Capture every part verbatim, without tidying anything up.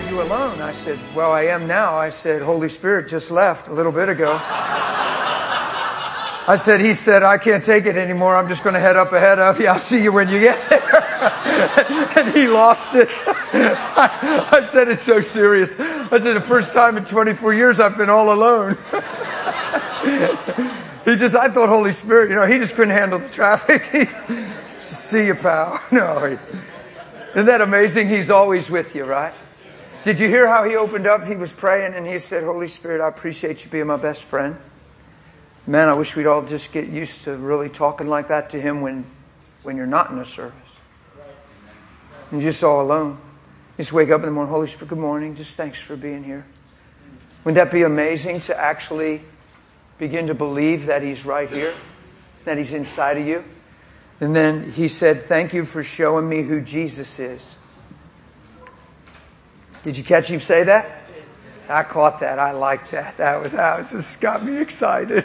you alone? I said, well, I am now. I said, Holy Spirit just left a little bit ago. I said, he said, I can't take it anymore. I'm just going to head up ahead of you. I'll see you when you get there. And he lost it. I, I said, it's so serious. I said, the first time in twenty-four years I've been all alone. He just, I thought Holy Spirit, you know, he just couldn't handle the traffic. He, see you, pal. No. He, isn't that amazing? He's always with you, right? Did you hear how he opened up? He was praying and he said, Holy Spirit, I appreciate you being my best friend. Man, I wish we'd all just get used to really talking like that to him when, when you're not in a service. And you're just all alone. You just wake up in the morning, Holy Spirit, good morning. Just thanks for being here. Wouldn't that be amazing to actually begin to believe that he's right here, that he's inside of you? And then he said, thank you for showing me who Jesus is. Did you catch him say that? I caught that. I liked that. That was how it just got me excited.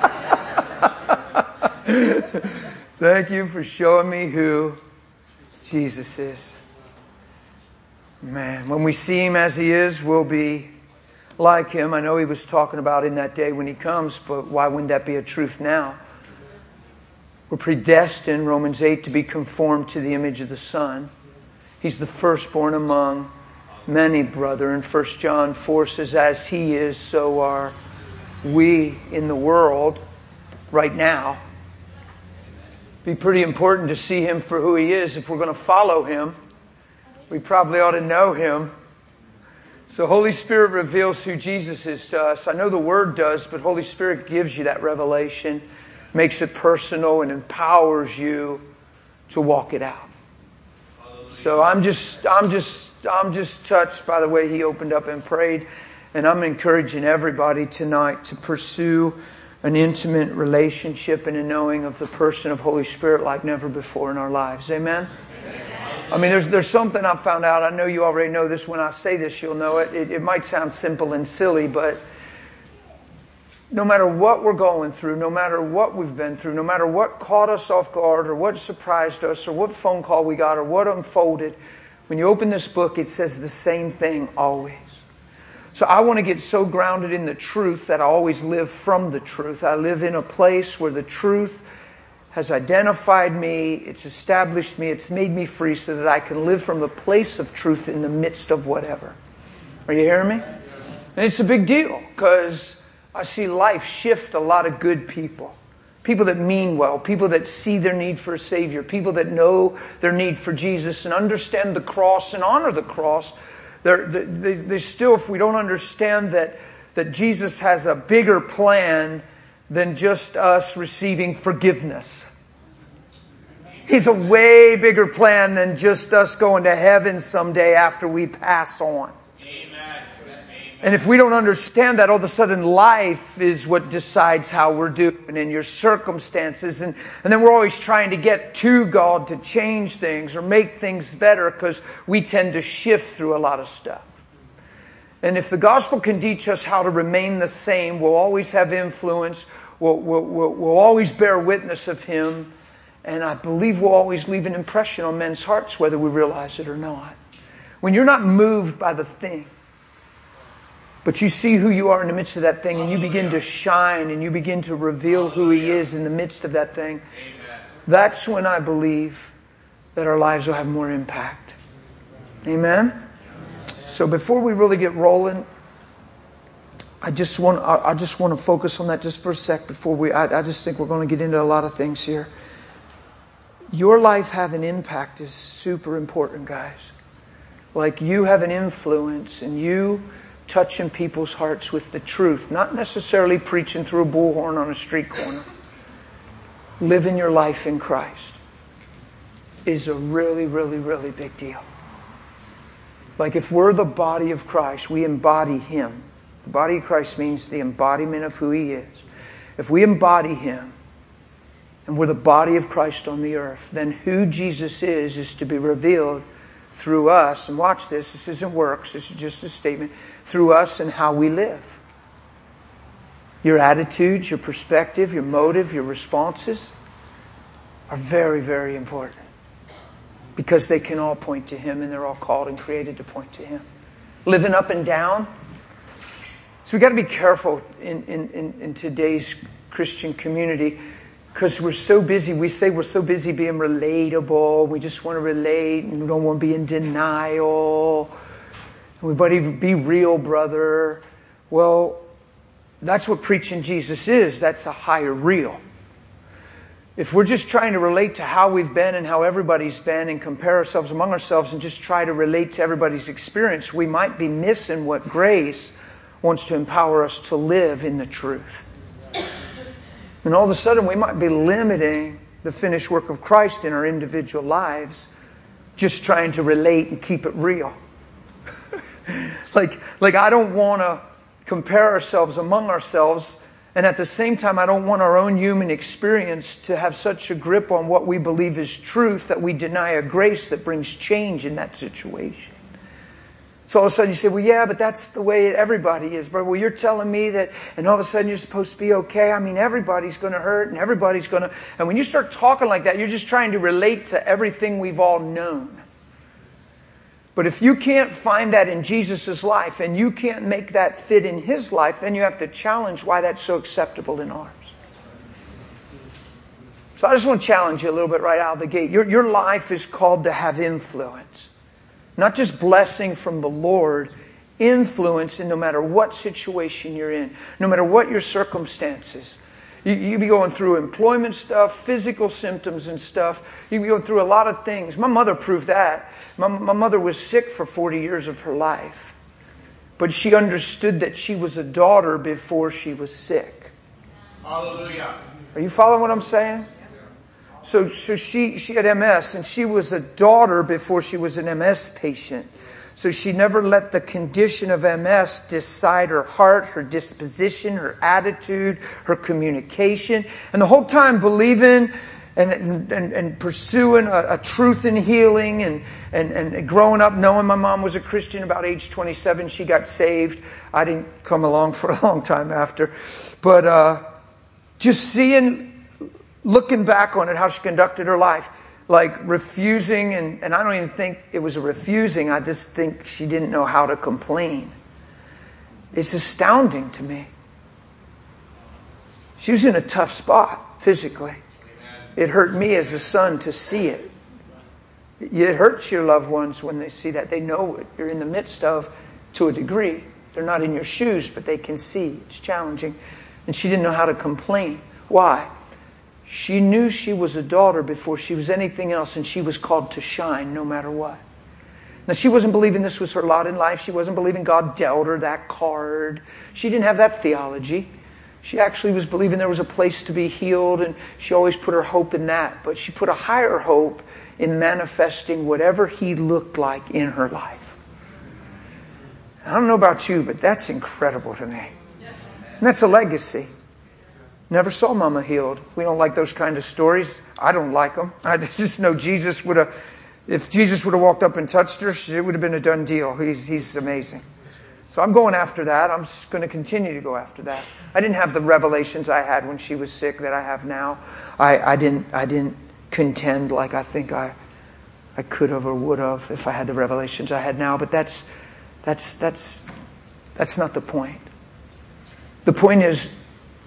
Thank you for showing me who Jesus is. Man, when we see him as he is, we'll be like him. I know he was talking about in that day when he comes, but why wouldn't that be a truth now? We're predestined, Romans eight, to be conformed to the image of the Son. He's the firstborn among many, brother. And First John four says, as he is, so are we in the world right now. Be pretty important to see him for who he is. If we're going to follow him, we probably ought to know him. So Holy Spirit reveals who Jesus is to us. I know the Word does, but Holy Spirit gives you that revelation, makes it personal, and empowers you to walk it out. So I'm just, I'm just, I'm just touched by the way he opened up and prayed. And I'm encouraging everybody tonight to pursue an intimate relationship and a knowing of the person of Holy Spirit like never before in our lives. Amen? I mean, there's there's something I found out. I know you already know this. When I say this, you'll know it. It, it might sound simple and silly, but no matter what we're going through, no matter what we've been through, no matter what caught us off guard or what surprised us or what phone call we got or what unfolded, when you open this book, it says the same thing always. So I want to get so grounded in the truth that I always live from the truth. I live in a place where the truth has identified me, it's established me, it's made me free so that I can live from the place of truth in the midst of whatever. Are you hearing me? And it's a big deal because I see life shift a lot of good people. People that mean well, people that see their need for a Savior, people that know their need for Jesus and understand the cross and honor the cross. They're, they, they still, if we don't understand that, that Jesus has a bigger plan than just us receiving forgiveness. He's a way bigger plan than just us going to heaven someday after we pass on. And if we don't understand that, all of a sudden life is what decides how we're doing and your circumstances. And, and then we're always trying to get to God to change things or make things better because we tend to shift through a lot of stuff. And if the gospel can teach us how to remain the same, we'll always have influence. We'll, we'll, we'll, we'll always bear witness of Him. And I believe we'll always leave an impression on men's hearts, whether we realize it or not. When you're not moved by the thing, but you see who you are in the midst of that thing, and you begin to shine, and you begin to reveal who He is in the midst of that thing. That's when I believe that our lives will have more impact. Amen? So before we really get rolling, I just want I just want to focus on that just for a sec before we. I, I just think we're going to get into a lot of things here. Your life having impact is super important, guys. Like you have an influence, and you touching people's hearts with the truth, not necessarily preaching through a bullhorn on a street corner. Living your life in Christ is a really, really, really big deal. Like if we're the body of Christ, we embody Him. The body of Christ means the embodiment of who He is. If we embody Him, and we're the body of Christ on the earth, then who Jesus is is to be revealed through us. And watch this, this isn't works, this is just a statement. Through us and how we live. Your attitudes, your perspective, your motive, your responses are very, very important. Because they can all point to Him, and they're all called and created to point to Him. living up and down. So we got to be careful in, in, in, in today's Christian community, because we're so busy. We say we're so busy being relatable. We just want to relate, and we don't want to be in denial. We want to be real, brother. Well, that's what preaching Jesus is. That's a higher real. If we're just trying to relate to how we've been and how everybody's been and compare ourselves among ourselves and just try to relate to everybody's experience, we might be missing what grace wants to empower us to live in the truth. And all of a sudden we might be limiting the finished work of Christ in our individual lives, just trying to relate and keep it real. like, like I don't want to compare ourselves among ourselves. And at the same time, I don't want our own human experience to have such a grip on what we believe is truth that we deny a grace that brings change in that situation. So all of a sudden you say, well, yeah, but that's the way everybody is. But well, you're telling me that, and all of a sudden you're supposed to be okay. I mean, everybody's going to hurt and everybody's going to... And when you start talking like that, you're just trying to relate to everything we've all known. But if you can't find that in Jesus' life and you can't make that fit in His life, then you have to challenge why that's so acceptable in ours. So I just want to challenge you a little bit right out of the gate. Your, your life is called to have influence. Not just blessing from the Lord, influence in no matter what situation you're in, no matter what your circumstances. You, you be going through employment stuff, physical symptoms and stuff. You be going through a lot of things. My mother proved that. My, my mother was sick for forty years of her life. But she understood that she was a daughter before she was sick. Hallelujah. Are you following what I'm saying? So, so she, she had M S, and she was a daughter before she was an M S patient. So she never let the condition of M S decide her heart, her disposition, her attitude, her communication. And the whole time believing and and, and pursuing a, a truth in healing and, and, and growing up knowing my mom was a Christian. About age twenty-seven, she got saved. I didn't come along for a long time after. But uh, just seeing, looking back on it, how she conducted her life. Like refusing, and, and I don't even think it was a refusing. I just think she didn't know how to complain. It's astounding to me. She was in a tough spot physically. Amen. It hurt me as a son to see it. It hurts your loved ones when they see that. They know what you're in the midst of to a degree. They're not in your shoes, but they can see. It's challenging. And she didn't know how to complain. Why? She knew she was a daughter before she was anything else, and she was called to shine no matter what. Now, she wasn't believing this was her lot in life. She wasn't believing God dealt her that card. She didn't have that theology. She actually was believing there was a place to be healed, and she always put her hope in that. But she put a higher hope in manifesting whatever He looked like in her life. I don't know about you, but that's incredible to me. And that's a legacy. Never saw Mama healed. We don't like those kind of stories. I don't like them. I just know Jesus would have, if Jesus would have walked up and touched her, it would have been a done deal. He's, he's amazing. So I'm going after that. I'm just going to continue to go after that. I didn't have the revelations I had when she was sick that I have now. I, I didn't I didn't contend like I think I I could have or would have if I had the revelations I had now. But that's that's that's that's not the point. The point is,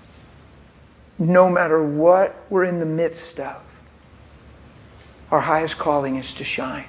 no matter what we're in the midst of, our highest calling is to shine.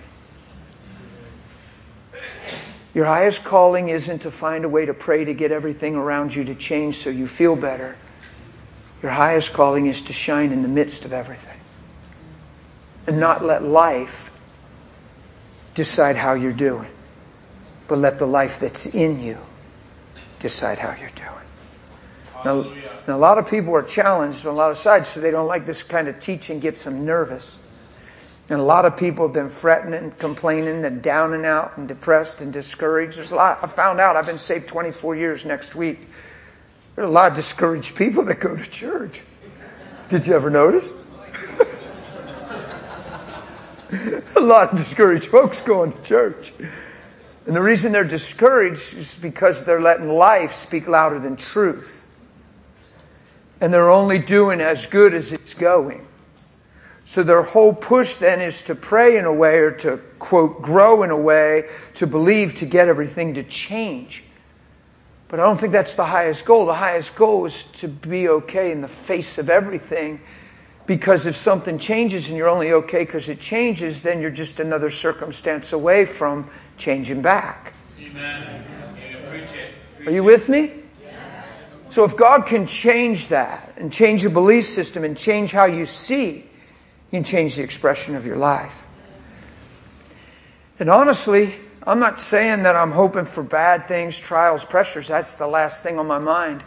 Your highest calling isn't to find a way to pray to get everything around you to change so you feel better. Your highest calling is to shine in the midst of everything. And not let life decide how you're doing, but let the life that's in you decide how you're doing. Now, now, a lot of people are challenged on a lot of sides, so they don't like this kind of teaching, gets them nervous. And a lot of people have been fretting and complaining and down and out and depressed and discouraged. There's a lot. I found out, I've been saved twenty-four years next week. There's a lot of discouraged people that go to church. Did you ever notice? A lot of discouraged folks going to church. And the reason they're discouraged is because they're letting life speak louder than truth. And they're only doing as good as it's going. So their whole push then is to pray in a way, or to, quote, grow in a way, to believe, to get everything to change. But I don't think that's the highest goal. The highest goal is to be okay in the face of everything. Because if something changes and you're only okay because it changes, then you're just another circumstance away from changing back. Amen. Are you with me? So if God can change that and change your belief system and change how you see, you can change the expression of your life. And honestly, I'm not saying that I'm hoping for bad things, trials, pressures. That's the last thing on my mind.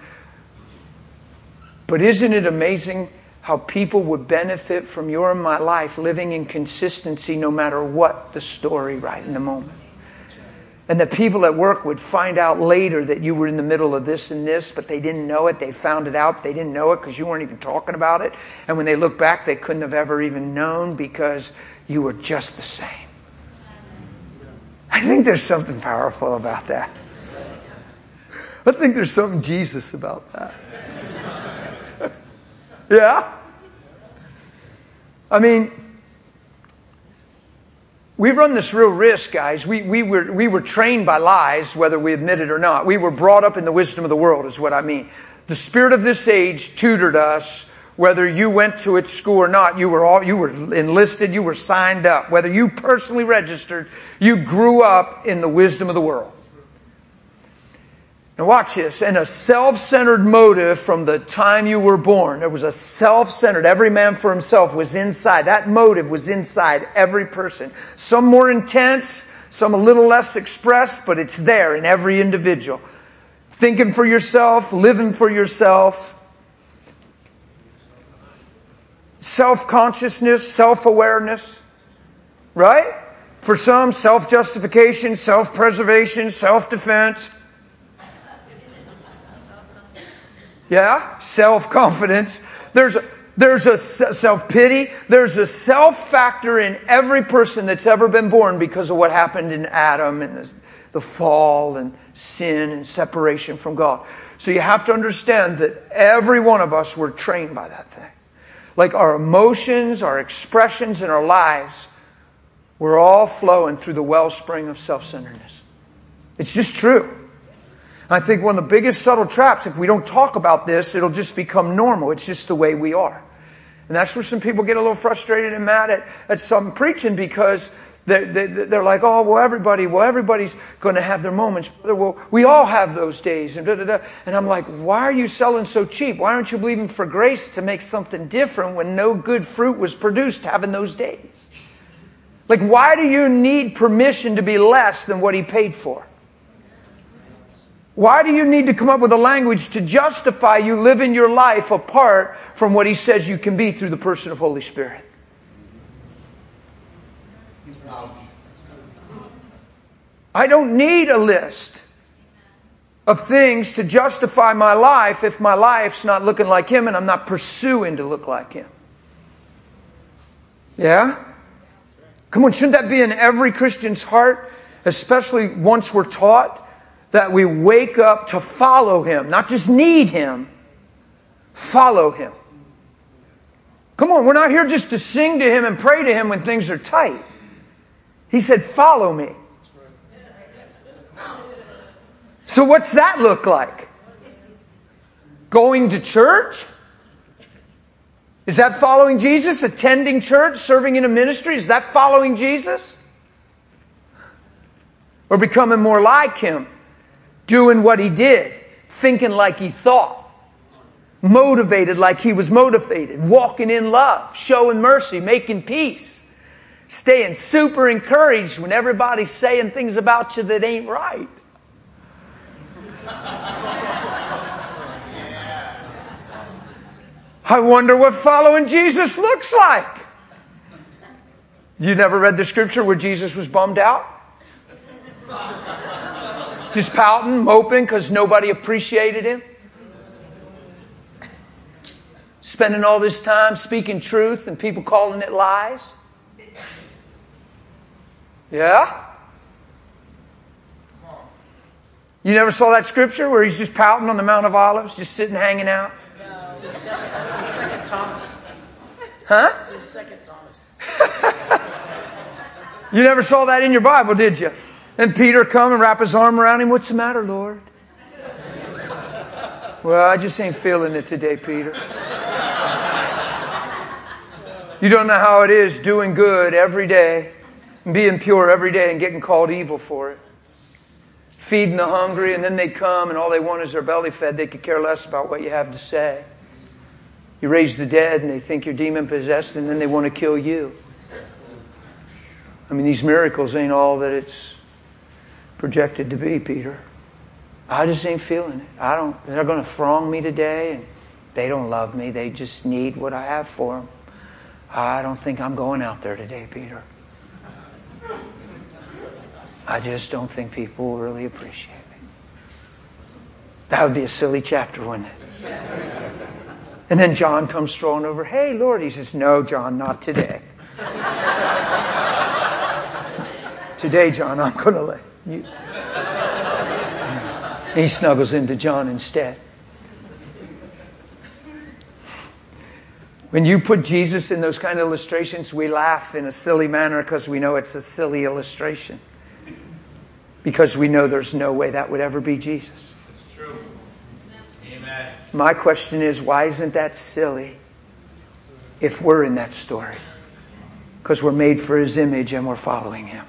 But isn't it amazing how people would benefit from your and my life living in consistency no matter what the story right in the moment? And the people at work would find out later that you were in the middle of this and this, but they didn't know it. They found it out. They didn't know it because you weren't even talking about it. And when they look back, they couldn't have ever even known because you were just the same. I think there's something powerful about that. I think there's something Jesus about that. Yeah? I mean, we run this real risk, guys. We, we, were, we were trained by lies, whether we admit it or not. We were brought up in the wisdom of the world, is what I mean. The spirit of this age tutored us, whether you went to its school or not. You were all, you were enlisted, you were signed up. Whether you personally registered, you grew up in the wisdom of the world. Now watch this. And a self-centered motive from the time you were born. There was a self-centered, every man for himself was inside. That motive was inside every person. Some more intense, some a little less expressed, but it's there in every individual. Thinking for yourself, living for yourself. Self-consciousness, self-awareness. Right? For some, self-justification, self-preservation, self-defense. Yeah, self-confidence. There's a, there's a self-pity. There's a self-factor in every person that's ever been born because of what happened in Adam and the, the fall and sin and separation from God. So you have to understand that every one of us were trained by that thing. Like our emotions, our expressions in our lives, we're all flowing through the wellspring of self-centeredness. It's just true. I think one of the biggest subtle traps, if we don't talk about this, it'll just become normal. It's just the way we are. And that's where some people get a little frustrated and mad at, at some preaching because they're, they're like, oh, well, everybody, well, everybody's going to have their moments. Well, we all have those days. And, da, da, da. And I'm like, why are you selling so cheap? Why aren't you believing for grace to make something different when no good fruit was produced having those days? Like, why do you need permission to be less than what He paid for? Why do you need to come up with a language to justify you living your life apart from what He says you can be through the person of Holy Spirit? I don't need a list of things to justify my life if my life's not looking like Him and I'm not pursuing to look like Him. Yeah? Come on, shouldn't that be in every Christian's heart? Especially once we're taught that we wake up to follow Him. Not just need Him. Follow Him. Come on, we're not here just to sing to Him and pray to Him when things are tight. He said, follow me. So what's that look like? Going to church? Is that following Jesus? Attending church? Serving in a ministry? Is that following Jesus? Or becoming more like Him? Doing what He did? Thinking like He thought? Motivated like He was motivated? Walking in love? Showing mercy? Making peace? Staying super encouraged when everybody's saying things about you that ain't right? I wonder what following Jesus looks like. You never read the scripture where Jesus was bummed out? Just pouting, moping because nobody appreciated Him? Spending all this time speaking truth and people calling it lies? Yeah? You never saw that scripture where He's just pouting on the Mount of Olives, just sitting hanging out? No. It's in Second Thomas. Huh? It's in second, Thomas. You never saw that in your Bible, did you? And Peter come and wrap his arm around him. What's the matter, Lord? Well, I just ain't feeling it today, Peter. You don't know how it is doing good every day, and being pure every day and getting called evil for it. Feeding the hungry, and then they come and all they want is their belly fed. They could care less about what you have to say. You raise the dead and they think you're demon possessed, and then they want to kill you. I mean, these miracles ain't all that it's projected to be, Peter. I just ain't feeling it. I don't. They're going to throng me today, and they don't love me. They just need what I have for them. I don't think I'm going out there today, Peter. I just don't think people will really appreciate me. That would be a silly chapter, wouldn't it? And then John comes strolling over. Hey, Lord. He says, no, John, not today. Today, John, I'm going to let you. He snuggles into John instead. When you put Jesus in those kind of illustrations, we laugh in a silly manner because we know it's a silly illustration. Because we know there's no way that would ever be Jesus. It's true. Amen. My question is, why isn't that silly if we're in that story? Because we're made for His image and we're following Him.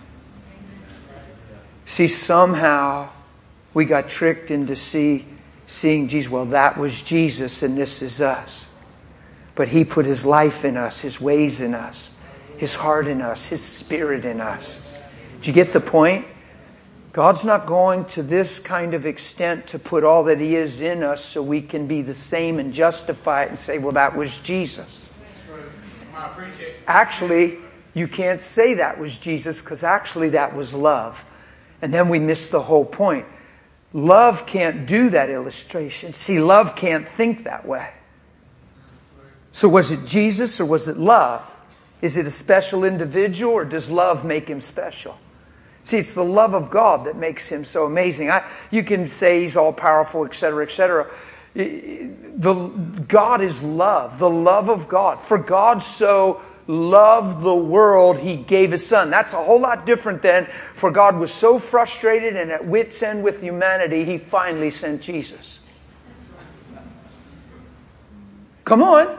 See, somehow we got tricked into see, seeing Jesus. Well, that was Jesus and this is us. But He put His life in us, His ways in us, His heart in us, His Spirit in us. Did you get the point? God's not going to this kind of extent to put all that He is in us so we can be the same and justify it and say, well, that was Jesus. Actually, you can't say that was Jesus because actually that was love. And then we miss the whole point. Love can't do that illustration. See, love can't think that way. So was it Jesus or was it love? Is it a special individual or does love make Him special? See, it's the love of God that makes Him so amazing. I, you can say He's all powerful, et cetera, et cetera. The, God is love, the love of God. For God so loved the world, He gave His Son. That's a whole lot different than, for God was so frustrated and at wit's end with humanity, He finally sent Jesus. Come on.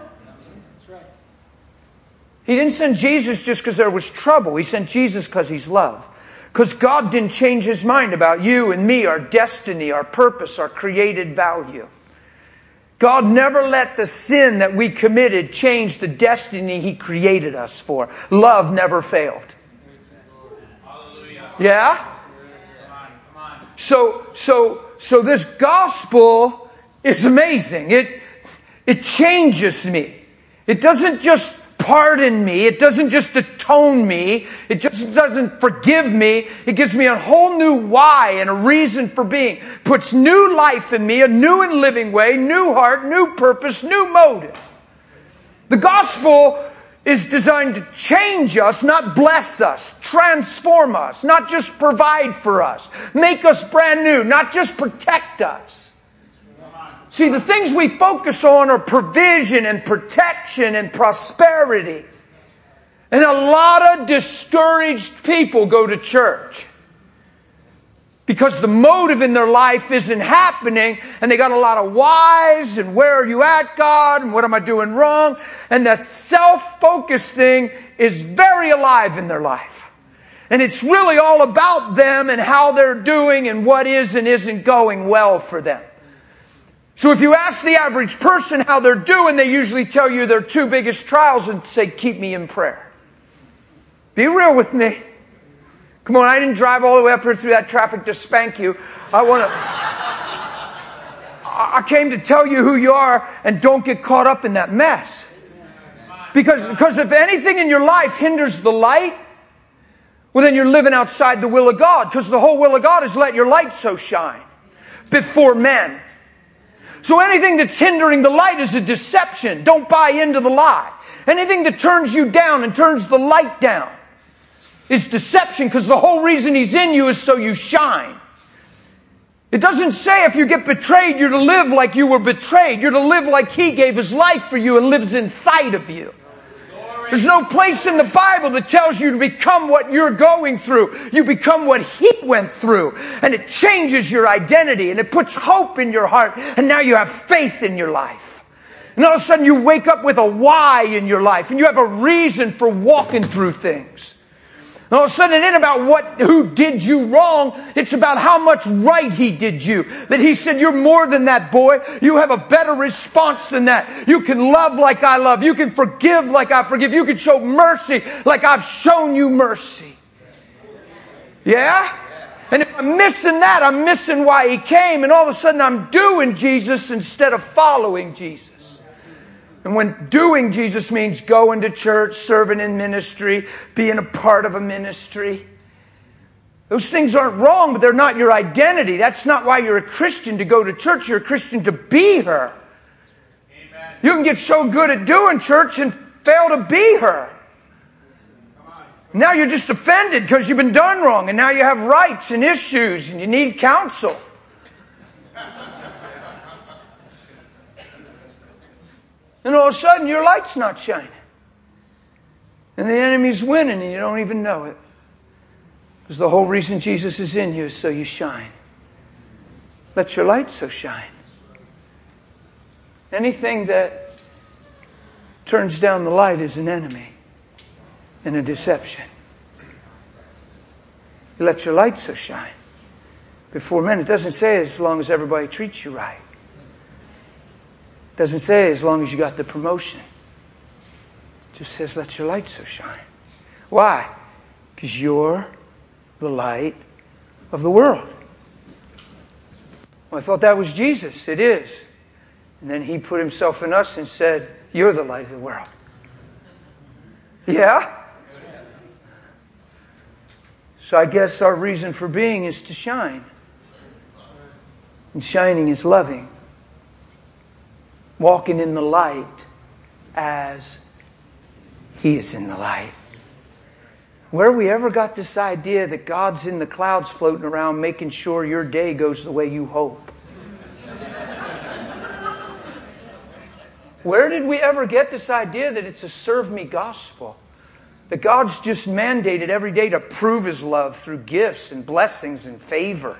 He didn't send Jesus just because there was trouble. He sent Jesus because He's love. Because God didn't change His mind about you and me, our destiny, our purpose, our created value. God never let the sin that we committed change the destiny He created us for. Love never failed. Hallelujah. Yeah? Come on, come on. So, so, so this gospel is amazing. It, it changes me. It doesn't just pardon me. It doesn't just atone me. It just doesn't forgive me. It gives me a whole new why and a reason for being. Puts new life in me, a new and living way, new heart, new purpose, new motive. The gospel is designed to change us, not bless us, transform us, not just provide for us, make us brand new, not just protect us. See, the things we focus on are provision and protection and prosperity. And a lot of discouraged people go to church because the motive in their life isn't happening, and they got a lot of whys and where are you at, God, and what am I doing wrong? And that self-focused thing is very alive in their life. And it's really all about them and how they're doing and what is and isn't going well for them. So if you ask the average person how they're doing, they usually tell you their two biggest trials and say, keep me in prayer. Be real with me. Come on, I didn't drive all the way up here through that traffic to spank you. I want to... I came to tell you who you are and don't get caught up in that mess. Because, because if anything in your life hinders the light, well then you're living outside the will of God. Because the whole will of God is let your light so shine before men. So anything that's hindering the light is a deception. Don't buy into the lie. Anything that turns you down and turns the light down is deception, because the whole reason He's in you is so you shine. It doesn't say if you get betrayed, you're to live like you were betrayed. You're to live like He gave His life for you and lives inside of you. There's no place in the Bible that tells you to become what you're going through. You become what He went through. And it changes your identity and it puts hope in your heart. And now you have faith in your life. And all of a sudden you wake up with a why in your life. And you have a reason for walking through things. And all of a sudden it ain't about what, who did you wrong. It's about how much right He did you. That He said, you're more than that, boy. You have a better response than that. You can love like I love. You can forgive like I forgive. You can show mercy like I've shown you mercy. Yeah? And if I'm missing that, I'm missing why He came. And all of a sudden I'm doing Jesus instead of following Jesus. And when doing Jesus means going to church, serving in ministry, being a part of a ministry, those things aren't wrong, but they're not your identity. That's not why you're a Christian, to go to church. You're a Christian to be her. Amen. You can get so good at doing church and fail to be her. Now you're just offended because you've been done wrong, and now you have rights and issues, and you need counsel. And all of a sudden, your light's not shining. And the enemy's winning, and you don't even know it. Because the whole reason Jesus is in you is so you shine. Let your light so shine. Anything that turns down the light is an enemy and a deception. You let your light so shine before men. It doesn't say as long as everybody treats you right. It doesn't say as long as you got the promotion. It just says let your light so shine. Why? Because you're the light of the world. Well, I thought that was Jesus. It is. And then He put Himself in us and said, you're the light of the world. Yeah? So I guess our reason for being is to shine. And shining is loving. Walking in the light as He is in the light. Where we ever got this idea that God's in the clouds floating around making sure your day goes the way you hope? Where did we ever get this idea that it's a serve me gospel? That God's just mandated every day to prove His love through gifts and blessings and favor.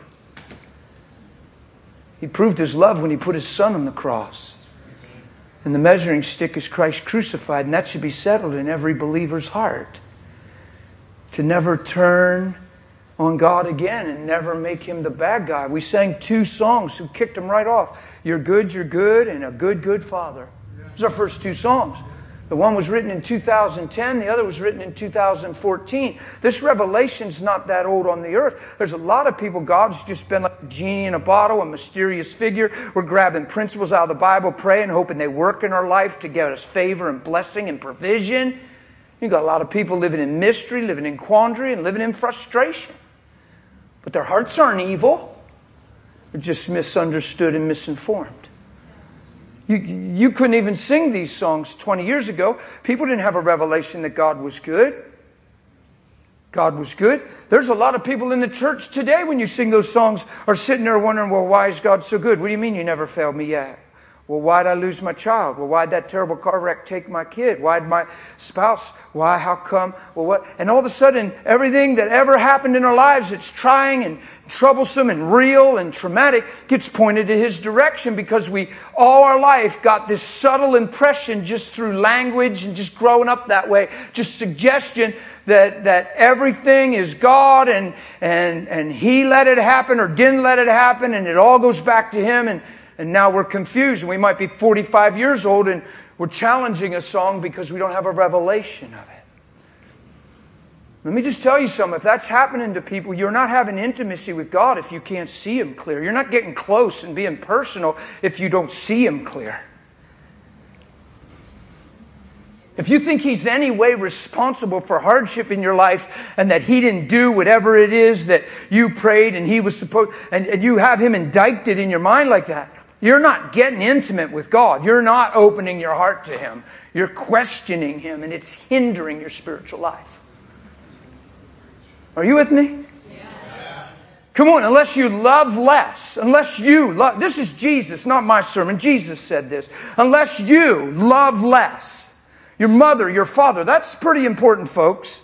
He proved His love when He put His Son on the cross. And the measuring stick is Christ crucified, and that should be settled in every believer's heart. To never turn on God again and never make Him the bad guy. We sang two songs who kicked Him right off. You're good, you're good, and a good, good Father. Those are our first two songs. The one was written in two thousand ten. The other was written in two thousand fourteen. This revelation's not that old on the earth. There's a lot of people, God's just been like a genie in a bottle, a mysterious figure. We're grabbing principles out of the Bible, praying, hoping they work in our life to get us favor and blessing and provision. You've got a lot of people living in mystery, living in quandary, and living in frustration. But their hearts aren't evil. They're just misunderstood and misinformed. You, you couldn't even sing these songs twenty years ago. People didn't have a revelation that God was good. God was good. There's a lot of people in the church today, when you sing those songs, are sitting there wondering, well, why is God so good? What do you mean you never failed me yet? Well, why'd I lose my child? Well, why'd that terrible car wreck take my kid? Why'd my spouse? Why? How come? Well, what? And all of a sudden, everything that ever happened in our lives that's trying and troublesome and real and traumatic gets pointed in His direction, because we all our life got this subtle impression just through language and just growing up that way, just suggestion that that everything is God and and and He let it happen or didn't let it happen, and it all goes back to Him. And And now we're confused. We might be forty-five years old and we're challenging a song because we don't have a revelation of it. Let me just tell you something. If that's happening to people, you're not having intimacy with God if you can't see Him clear. You're not getting close and being personal if you don't see Him clear. If you think He's any way responsible for hardship in your life and that He didn't do whatever it is that you prayed and He was supposed, and, and you have Him indicted in your mind like that, you're not getting intimate with God. You're not opening your heart to Him. You're questioning Him, and it's hindering your spiritual life. Are you with me? Yeah. Come on, unless you love less, unless you love, this is Jesus, not my sermon. Jesus said this. Unless you love less, Your mother, your father. That's pretty important, folks.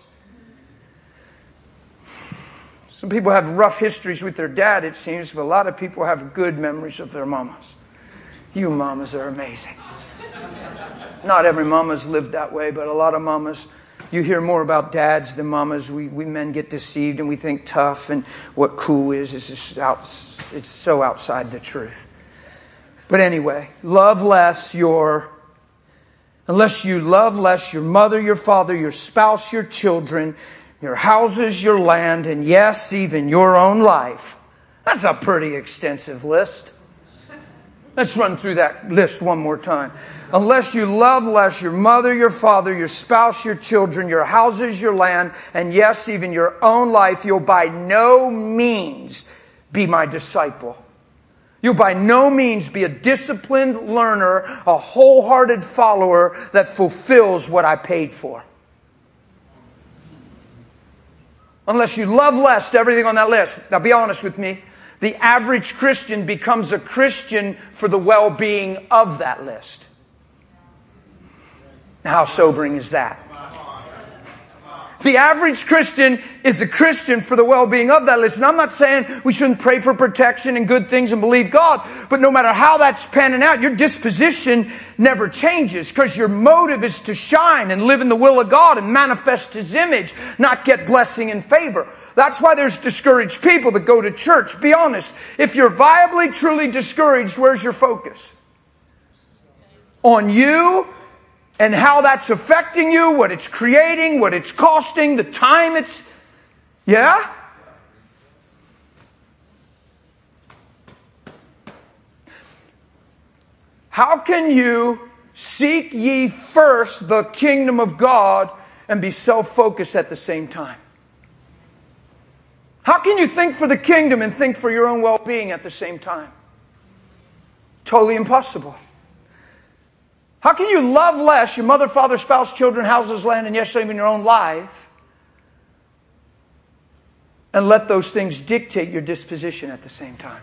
Some people have rough histories with their dad, it seems, but a lot of people have good memories of their mamas. You mamas are amazing. Not every mama's lived that way, but a lot of mamas, you hear more about dads than mamas. We, we men get deceived and we think tough and what cool is, is just out, it's so outside the truth. But anyway, love less your, unless you love less your mother, your father, your spouse, your children, your houses, your land, and yes, even your own life. That's a pretty extensive list. Let's run through that list one more time. Unless you love less your mother, your father, your spouse, your children, your houses, your land, and yes, even your own life, you'll by no means be my disciple. You'll by no means be a disciplined learner, a wholehearted follower that fulfills what I paid for. Unless you love less everything on that list. Now be honest with me. The average Christian becomes a Christian for the well-being of that list. Now, how sobering is that? The average Christian is a Christian for the well-being of that list. And I'm not saying we shouldn't pray for protection and good things and believe God. But no matter how that's panning out, your disposition never changes. Because your motive is to shine and live in the will of God and manifest His image, not get blessing and favor. That's why there's discouraged people that go to church. Be honest. If you're viably, truly discouraged, where's your focus? On you and how that's affecting you, what it's creating, what it's costing, the time it's... Yeah? How can you seek ye first the kingdom of God and be self-focused at the same time? How can you think for the kingdom and think for your own well-being at the same time? Totally impossible. How can you love less your mother, father, spouse, children, houses, land, and yes, even your own life, and let those things dictate your disposition at the same time?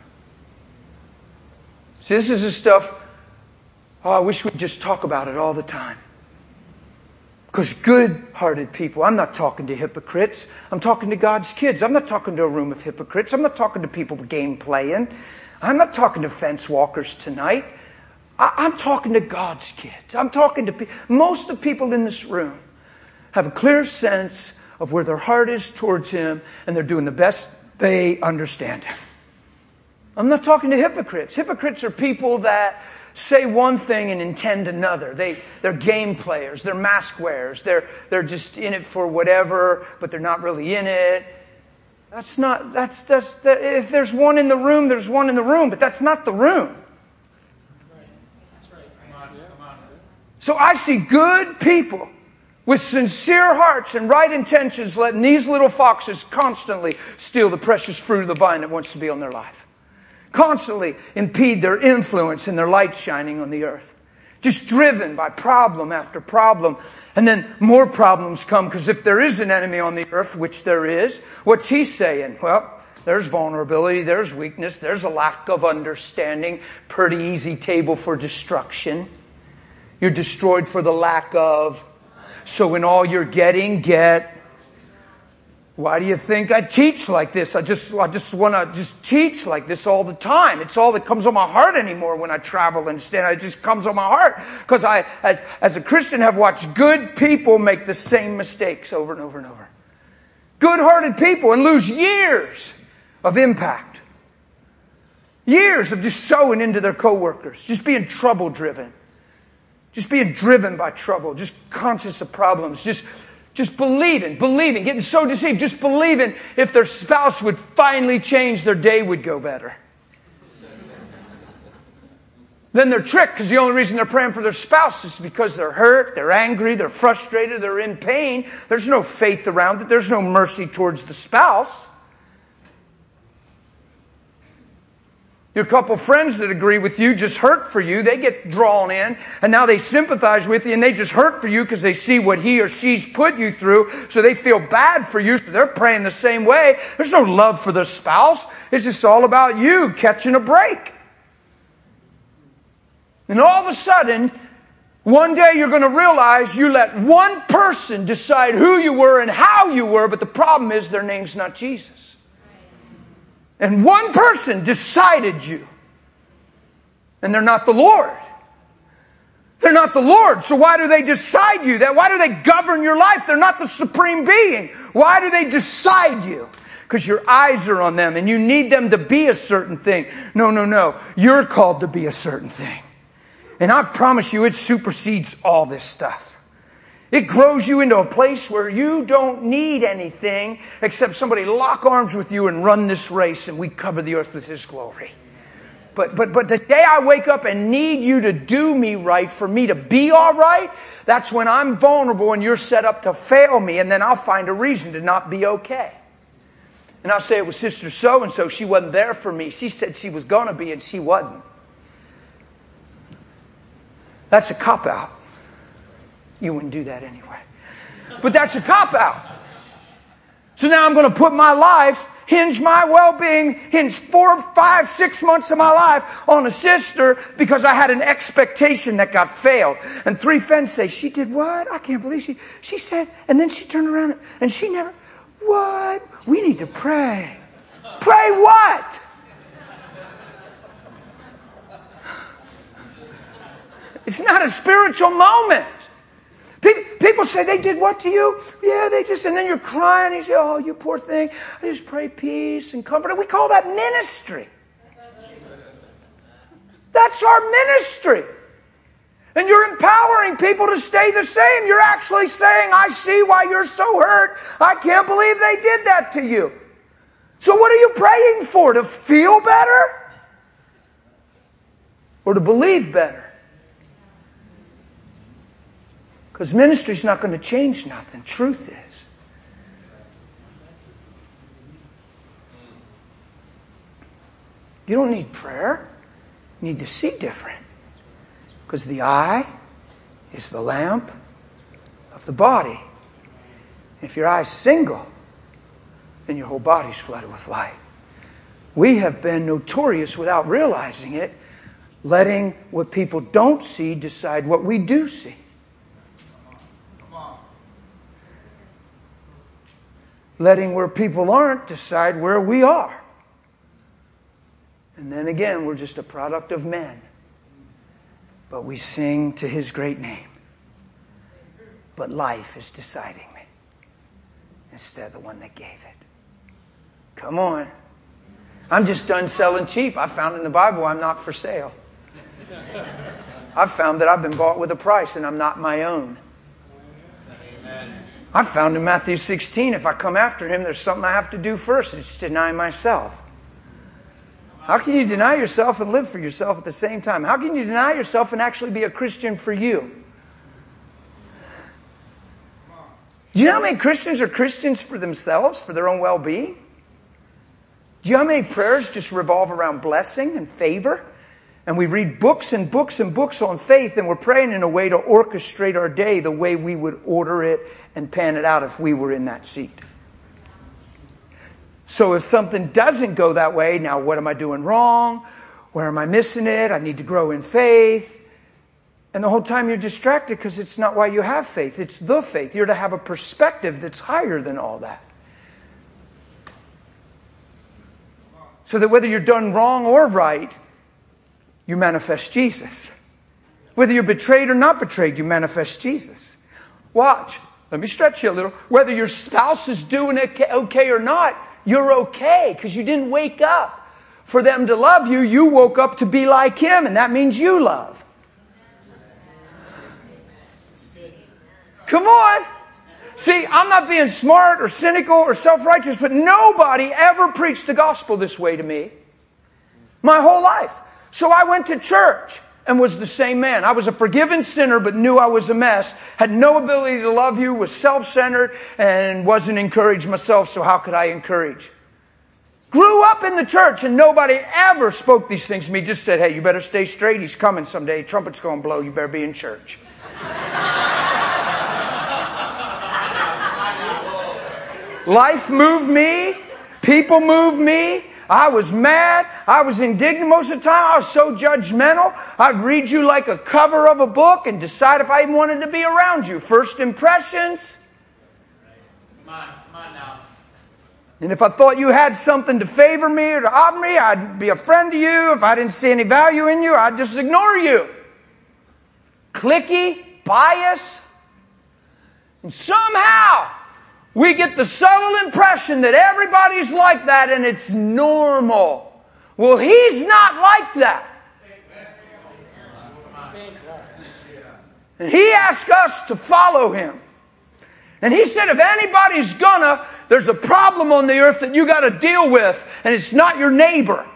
See, this is the stuff, oh, I wish we'd just talk about it all the time. Because good-hearted people, I'm not talking to hypocrites. I'm talking to God's kids. I'm not talking to a room of hypocrites. I'm not talking to people game playing. I'm not talking to fence walkers tonight. I, I'm talking to God's kids. I'm talking to people. Most of the people in this room have a clear sense of where their heart is towards Him, and they're doing the best they understand Him. I'm not talking to hypocrites. Hypocrites are people that say one thing and intend another. They, they're game players. They're mask wearers. They're, they're just in it for whatever, but they're not really in it. That's not, that's, that's, that, if there's one in the room, there's one in the room, but that's not the room. That's right. Come on, come on. So I see good people with sincere hearts and right intentions letting these little foxes constantly steal the precious fruit of the vine that wants to be on their life. Constantly impede their influence and their light shining on the earth. Just driven by problem after problem. And then more problems come, because if there is an enemy on the earth, which there is, what's he saying? Well, there's vulnerability, there's weakness, there's a lack of understanding. Pretty easy table for destruction. You're destroyed for the lack of. So in all you're getting, get. Why do you think I teach like this? I just I just want to just teach like this all the time. It's all that comes on my heart anymore when I travel and stand. It just comes on my heart. Because I, as, as a Christian, have watched good people make the same mistakes over and over and over. Good-hearted people, and lose years of impact. Years of just sowing into their coworkers. Just being trouble-driven. Just being driven by trouble. Just conscious of problems. Just... Just believing, believing, getting so deceived, just believing if their spouse would finally change, their day would go better. Then they're tricked, because the only reason they're praying for their spouse is because they're hurt, they're angry, they're frustrated, they're in pain. There's no faith around it. There's no mercy towards the spouse. Your couple friends that agree with you just hurt for you. They get drawn in, and now they sympathize with you, and they just hurt for you because they see what he or she's put you through, so they feel bad for you, so they're praying the same way. There's no love for the spouse. It's just all about you catching a break. And all of a sudden, One day you're going to realize you let one person decide who you were and how you were, but the problem is their name's not Jesus. And one person decided you. And they're not the Lord. They're not the Lord. So why do they decide you? That why do they govern your life? They're not the supreme being. Why do they decide you? Because your eyes are on them and you need them to be a certain thing. No, no, no. You're called to be a certain thing. And I promise you, it supersedes all this stuff. It grows you into a place where you don't need anything except somebody lock arms with you and run this race and we cover the earth with His glory. But, but, but the day I wake up and need you to do me right for me to be all right, that's when I'm vulnerable and you're set up to fail me, and then I'll find a reason to not be okay. And I'll say it was Sister So-and-so. She wasn't there for me. She said she was going to be and she wasn't. That's a cop-out. You wouldn't do that anyway. But that's a cop-out. So now I'm going to put my life, hinge my well-being, hinge four, five, six months of my life on a sister because I had an expectation that got failed. And three friends say, she did what? I can't believe she... She said, and then she turned around and she never... What? We need to pray. Pray what? It's not a spiritual moment. People say, they did what to you? Yeah, they just, and then you're crying. You say, oh, you poor thing. I just pray peace and comfort. And we call that ministry. That's our ministry. And you're empowering people to stay the same. You're actually saying, I see why you're so hurt. I can't believe they did that to you. So what are you praying for? To feel better? Or to believe better? Because ministry's not going to change nothing. Truth is. You don't need prayer. You need to see different. Because the eye is the lamp of the body. If your eye's single, then your whole body's flooded with light. We have been notorious without realizing it, letting what people don't see decide what we do see. Letting where people aren't decide where we are. And then again, we're just a product of men. But we sing to His great name. But life is deciding me instead of the one that gave it. Come on. I'm just done selling cheap. I found in the Bible I'm not for sale. I've found that I've been bought with a price and I'm not my own. Amen. I found in Matthew sixteen, if I come after Him, there's something I have to do first. It's deny myself. How can you deny yourself and live for yourself at the same time? How can you deny yourself and actually be a Christian for you? Do you know how many Christians are Christians for themselves, for their own well-being? Do you know how many prayers just revolve around blessing and favor? And we read books and books and books on faith, and we're praying in a way to orchestrate our day the way we would order it and pan it out if we were in that seat. So if something doesn't go that way, now what am I doing wrong? Where am I missing it? I need to grow in faith. And the whole time you're distracted because it's not why you have faith. It's the faith. You're to have a perspective that's higher than all that. So that whether you're done wrong or right, you manifest Jesus. Whether you're betrayed or not betrayed, you manifest Jesus. Watch. Let me stretch you a little. Whether your spouse is doing okay or not, you're okay because you didn't wake up for them to love you. You woke up to be like Him, and that means you love. Come on. See, I'm not being smart or cynical or self-righteous, but nobody ever preached the gospel this way to me my whole life. So I went to church and was the same man. I was a forgiven sinner, but knew I was a mess, had no ability to love you, was self-centered, and wasn't encouraged myself, so how could I encourage? Grew up in the church, and nobody ever spoke these things to me. Just said, hey, you better stay straight. He's coming someday. Trumpet's going to blow. You better be in church. Life moved me. People moved me. I was mad. I was indignant most of the time. I was so judgmental. I'd read you like a cover of a book and decide if I even wanted to be around you. First impressions. Come on, come on now. And if I thought you had something to favor me or to offer me, I'd be a friend to you. If I didn't see any value in you, I'd just ignore you. Cliquey, bias. And somehow we get the subtle impression that everybody's like that and it's normal. Well, He's not like that. And He asked us to follow Him. And He said if anybody's gonna, there's a problem on the earth that you got to deal with, and it's not your neighbor.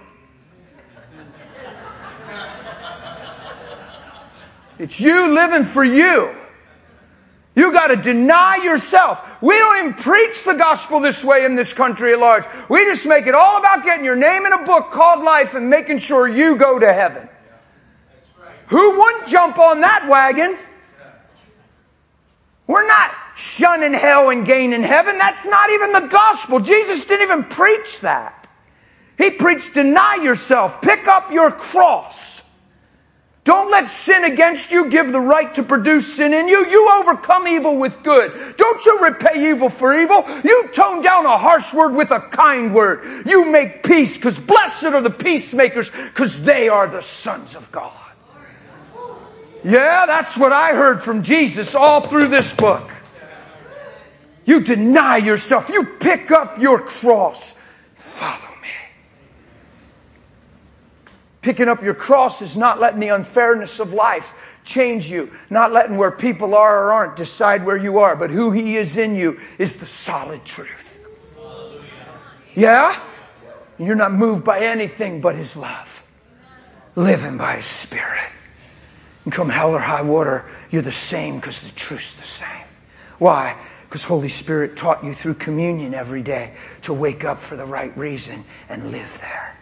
It's you living for you. You got to deny yourself. We don't even preach the gospel this way in this country at large. We just make it all about getting your name in a book called life and making sure you go to heaven. Who wouldn't jump on that wagon? We're not shunning hell and gaining heaven. That's not even the gospel. Jesus didn't even preach that. He preached deny yourself. Pick up your cross. Don't let sin against you give the right to produce sin in you. You overcome evil with good. Don't you repay evil for evil. You tone down a harsh word with a kind word. You make peace, because blessed are the peacemakers, because they are the sons of God. Yeah, that's what I heard from Jesus all through this book. You deny yourself. You pick up your cross. Follow me. Picking up your cross is not letting the unfairness of life change you. Not letting where people are or aren't decide where you are. But who He is in you is the solid truth. Yeah? You're not moved by anything but His love. Living by His Spirit. And come hell or high water, you're the same because the truth's the same. Why? Because Holy Spirit taught you through communion every day to wake up for the right reason and live there.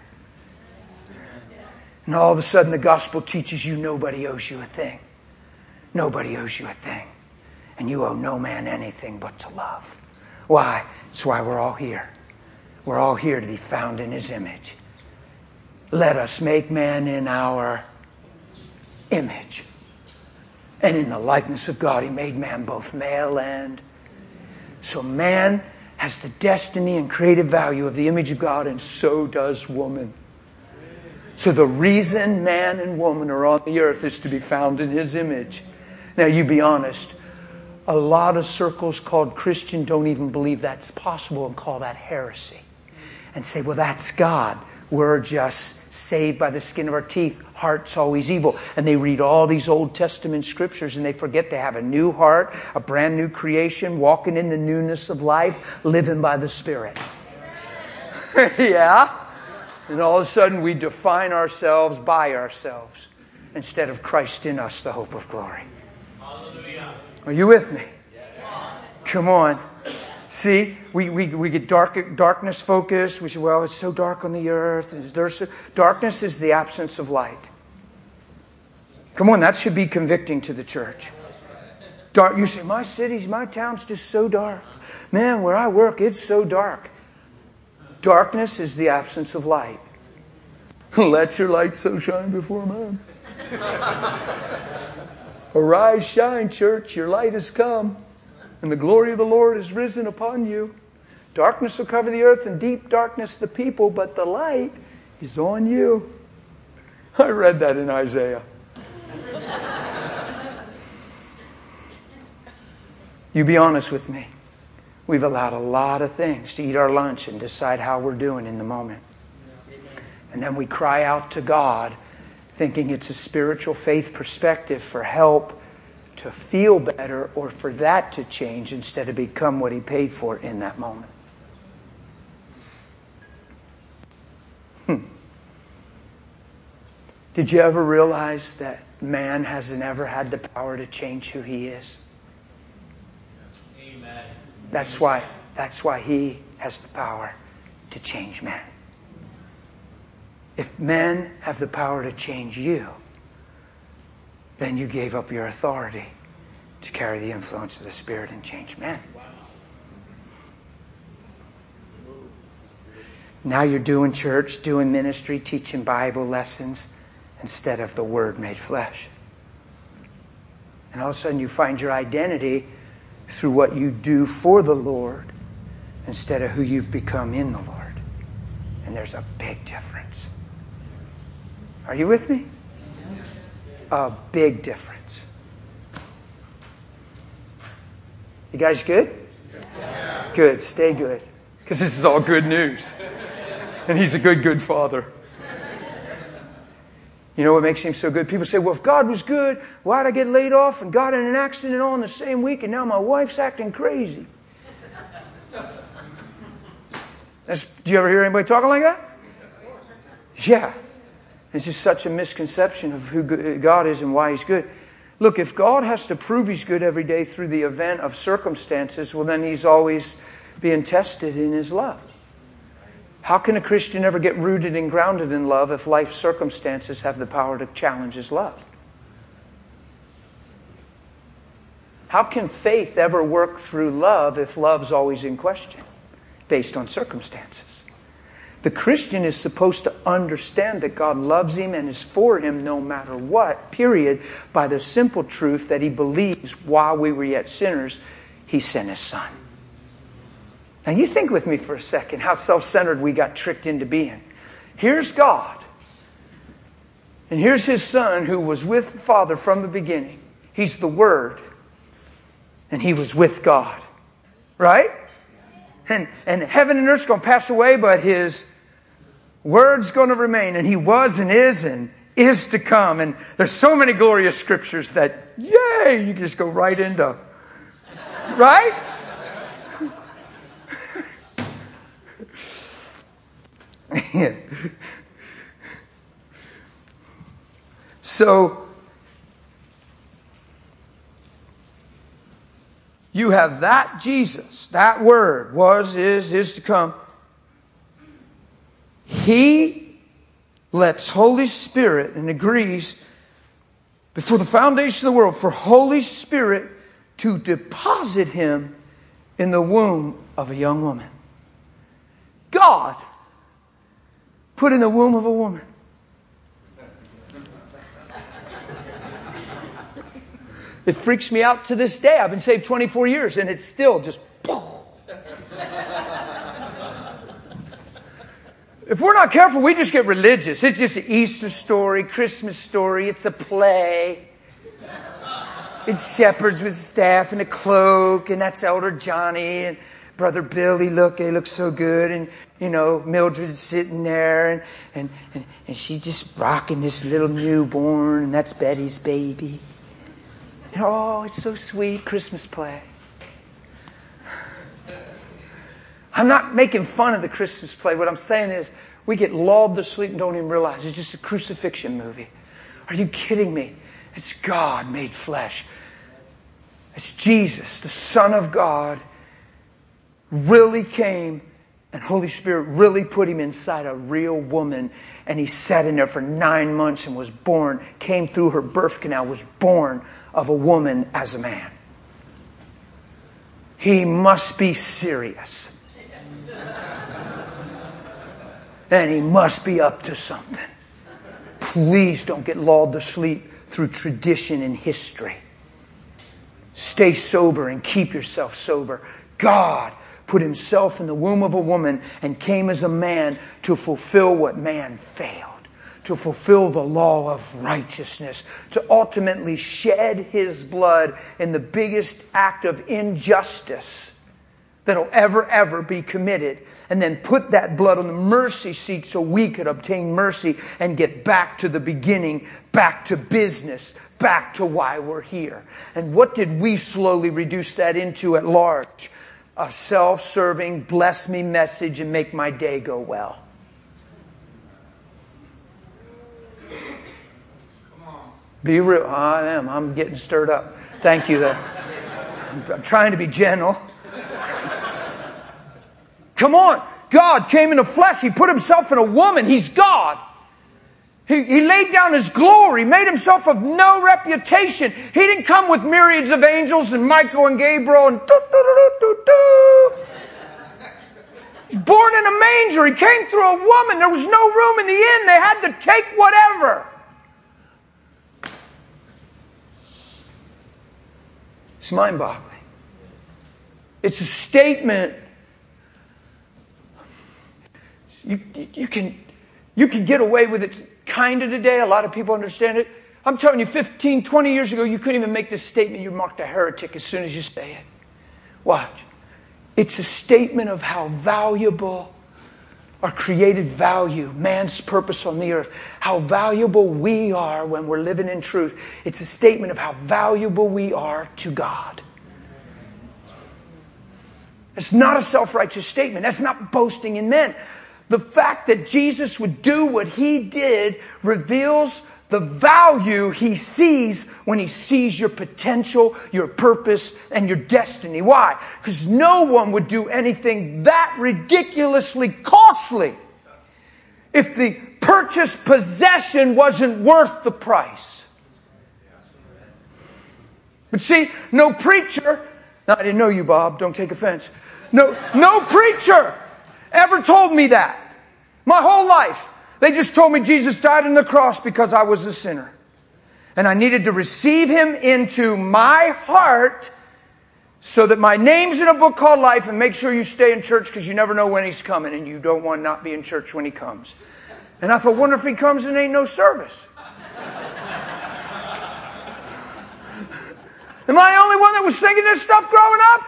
And all of a sudden the gospel teaches you nobody owes you a thing. Nobody owes you a thing. And you owe no man anything but to love. Why? That's why we're all here. We're all here to be found in His image. Let us make man in our image. And in the likeness of God, He made man both male and... So man has the destiny and creative value of the image of God, and so does woman. So the reason man and woman are on the earth is to be found in His image. Now, you be honest. A lot of circles called Christian don't even believe that's possible and call that heresy. And say, well, that's God. We're just saved by the skin of our teeth. Heart's always evil. And they read all these Old Testament scriptures and they forget they have a new heart, a brand new creation, walking in the newness of life, living by the Spirit. Yeah? And all of a sudden we define ourselves by ourselves instead of Christ in us, the hope of glory. Hallelujah. Are you with me? Yes. Come on. See, we, we, we get dark, darkness focused. We say, well, it's so dark on the earth. Is there so... Darkness is the absence of light. Come on, that should be convicting to the church. Dark. You say, my city's, my town's just so dark. Man, where I work, it's so dark. Darkness is the absence of light. Let your light so shine before men. Arise, shine, church, your light has come, and the glory of the Lord is risen upon you. Darkness will cover the earth, and deep darkness the people, but the light is on you. I read that in Isaiah. You be honest with me. We've allowed a lot of things to eat our lunch and decide how we're doing in the moment. And then we cry out to God, thinking it's a spiritual faith perspective for help to feel better or for that to change instead of become what He paid for in that moment. Hmm. Did you ever realize that man hasn't ever had the power to change who he is? Amen. That's why, that's why He has the power to change man. If men have the power to change you, then you gave up your authority to carry the influence of the Spirit and change men. Now you're doing church, doing ministry, teaching Bible lessons instead of the Word made flesh. And all of a sudden you find your identity through what you do for the Lord instead of who you've become in the Lord. And there's a big difference. Are you with me? A big difference. You guys good? Good. Stay good. Because this is all good news. And He's a good, good Father. You know what makes Him so good? People say, well, if God was good, why'd I get laid off and got in an accident all in the same week and now my wife's acting crazy? That's, do you ever hear anybody talking like that? Yeah. It's just such a misconception of who God is and why He's good. Look, if God has to prove He's good every day through the event of circumstances, well, then He's always being tested in His love. How can a Christian ever get rooted and grounded in love if life circumstances have the power to challenge His love? How can faith ever work through love if love's always in question, based on circumstances? The Christian is supposed to understand that God loves him and is for him no matter what, period, by the simple truth that he believes while we were yet sinners, He sent His Son. Now you think with me for a second how self-centered we got tricked into being. Here's God. And here's His Son who was with the Father from the beginning. He's the Word. And He was with God. Right? And, and heaven and earth's going to pass away, but His Word's going to remain. And He was and is and is to come. And there's so many glorious scriptures that, yay, you can just go right into. Right? So, you have that Jesus, that Word, was, is, is to come. He lets Holy Spirit and agrees before the foundation of the world for Holy Spirit to deposit Him in the womb of a young woman. God put in the womb of a woman. It freaks me out to this day. I've been saved twenty-four years and it's still just... If we're not careful, we just get religious. It's just an Easter story, Christmas story. It's a play. It's shepherds with staff and a cloak, and that's Elder Johnny and Brother Billy. Look, they look so good. And, you know, Mildred's sitting there, and, and, and, and she just rocking this little newborn, and that's Betty's baby. And, oh, it's so sweet, Christmas play. I'm not making fun of the Christmas play. What I'm saying is we get lulled to sleep and don't even realize it's just a crucifixion movie. Are you kidding me? It's God made flesh. It's Jesus, the Son of God, really came, and Holy Spirit really put Him inside a real woman, and He sat in there for nine months and was born, came through her birth canal, was born of a woman as a man. He must be serious. And He must be up to something. Please don't get lulled to sleep through tradition and history. Stay sober and keep yourself sober. God put Himself in the womb of a woman and came as a man to fulfill what man failed. To fulfill the law of righteousness. To ultimately shed His blood in the biggest act of injustice that'll ever, ever be committed. And then put that blood on the mercy seat so we could obtain mercy and get back to the beginning, back to business, back to why we're here. And what did we slowly reduce that into at large? A self-serving, bless me message and make my day go well. Be real. I am. I'm getting stirred up. Thank you. I'm trying to be gentle. Come on. God came in the flesh. He put Himself in a woman. He's God. He, he laid down His glory, made Himself of no reputation. He didn't come with myriads of angels and Michael and Gabriel and doo, doo, doo, doo, doo. He's born in a manger. He came through a woman. There was no room in the inn. They had to take whatever. It's mind-boggling. It's a statement. You, you, can, you can get away with it kind of today. A lot of people understand it. I'm telling you, fifteen, twenty years ago, you couldn't even make this statement. You marked a heretic as soon as you say it. Watch. It's a statement of how valuable our created value, man's purpose on the earth, how valuable we are when we're living in truth. It's a statement of how valuable we are to God. It's not a self-righteous statement. That's not boasting in men. The fact that Jesus would do what he did reveals the value he sees when he sees your potential, your purpose, and your destiny. Why? Because no one would do anything that ridiculously costly if the purchased possession wasn't worth the price. But see, no preacher, no, I didn't know you, Bob, don't take offense. No, no preacher ever told me that. My whole life. They just told me Jesus died on the cross because I was a sinner. And I needed to receive him into my heart so that my name's in a book called life, and make sure you stay in church because you never know when he's coming and you don't want to not be in church when he comes. And I thought, wonder if he comes and ain't no service. Am I the only one that was thinking this stuff growing up?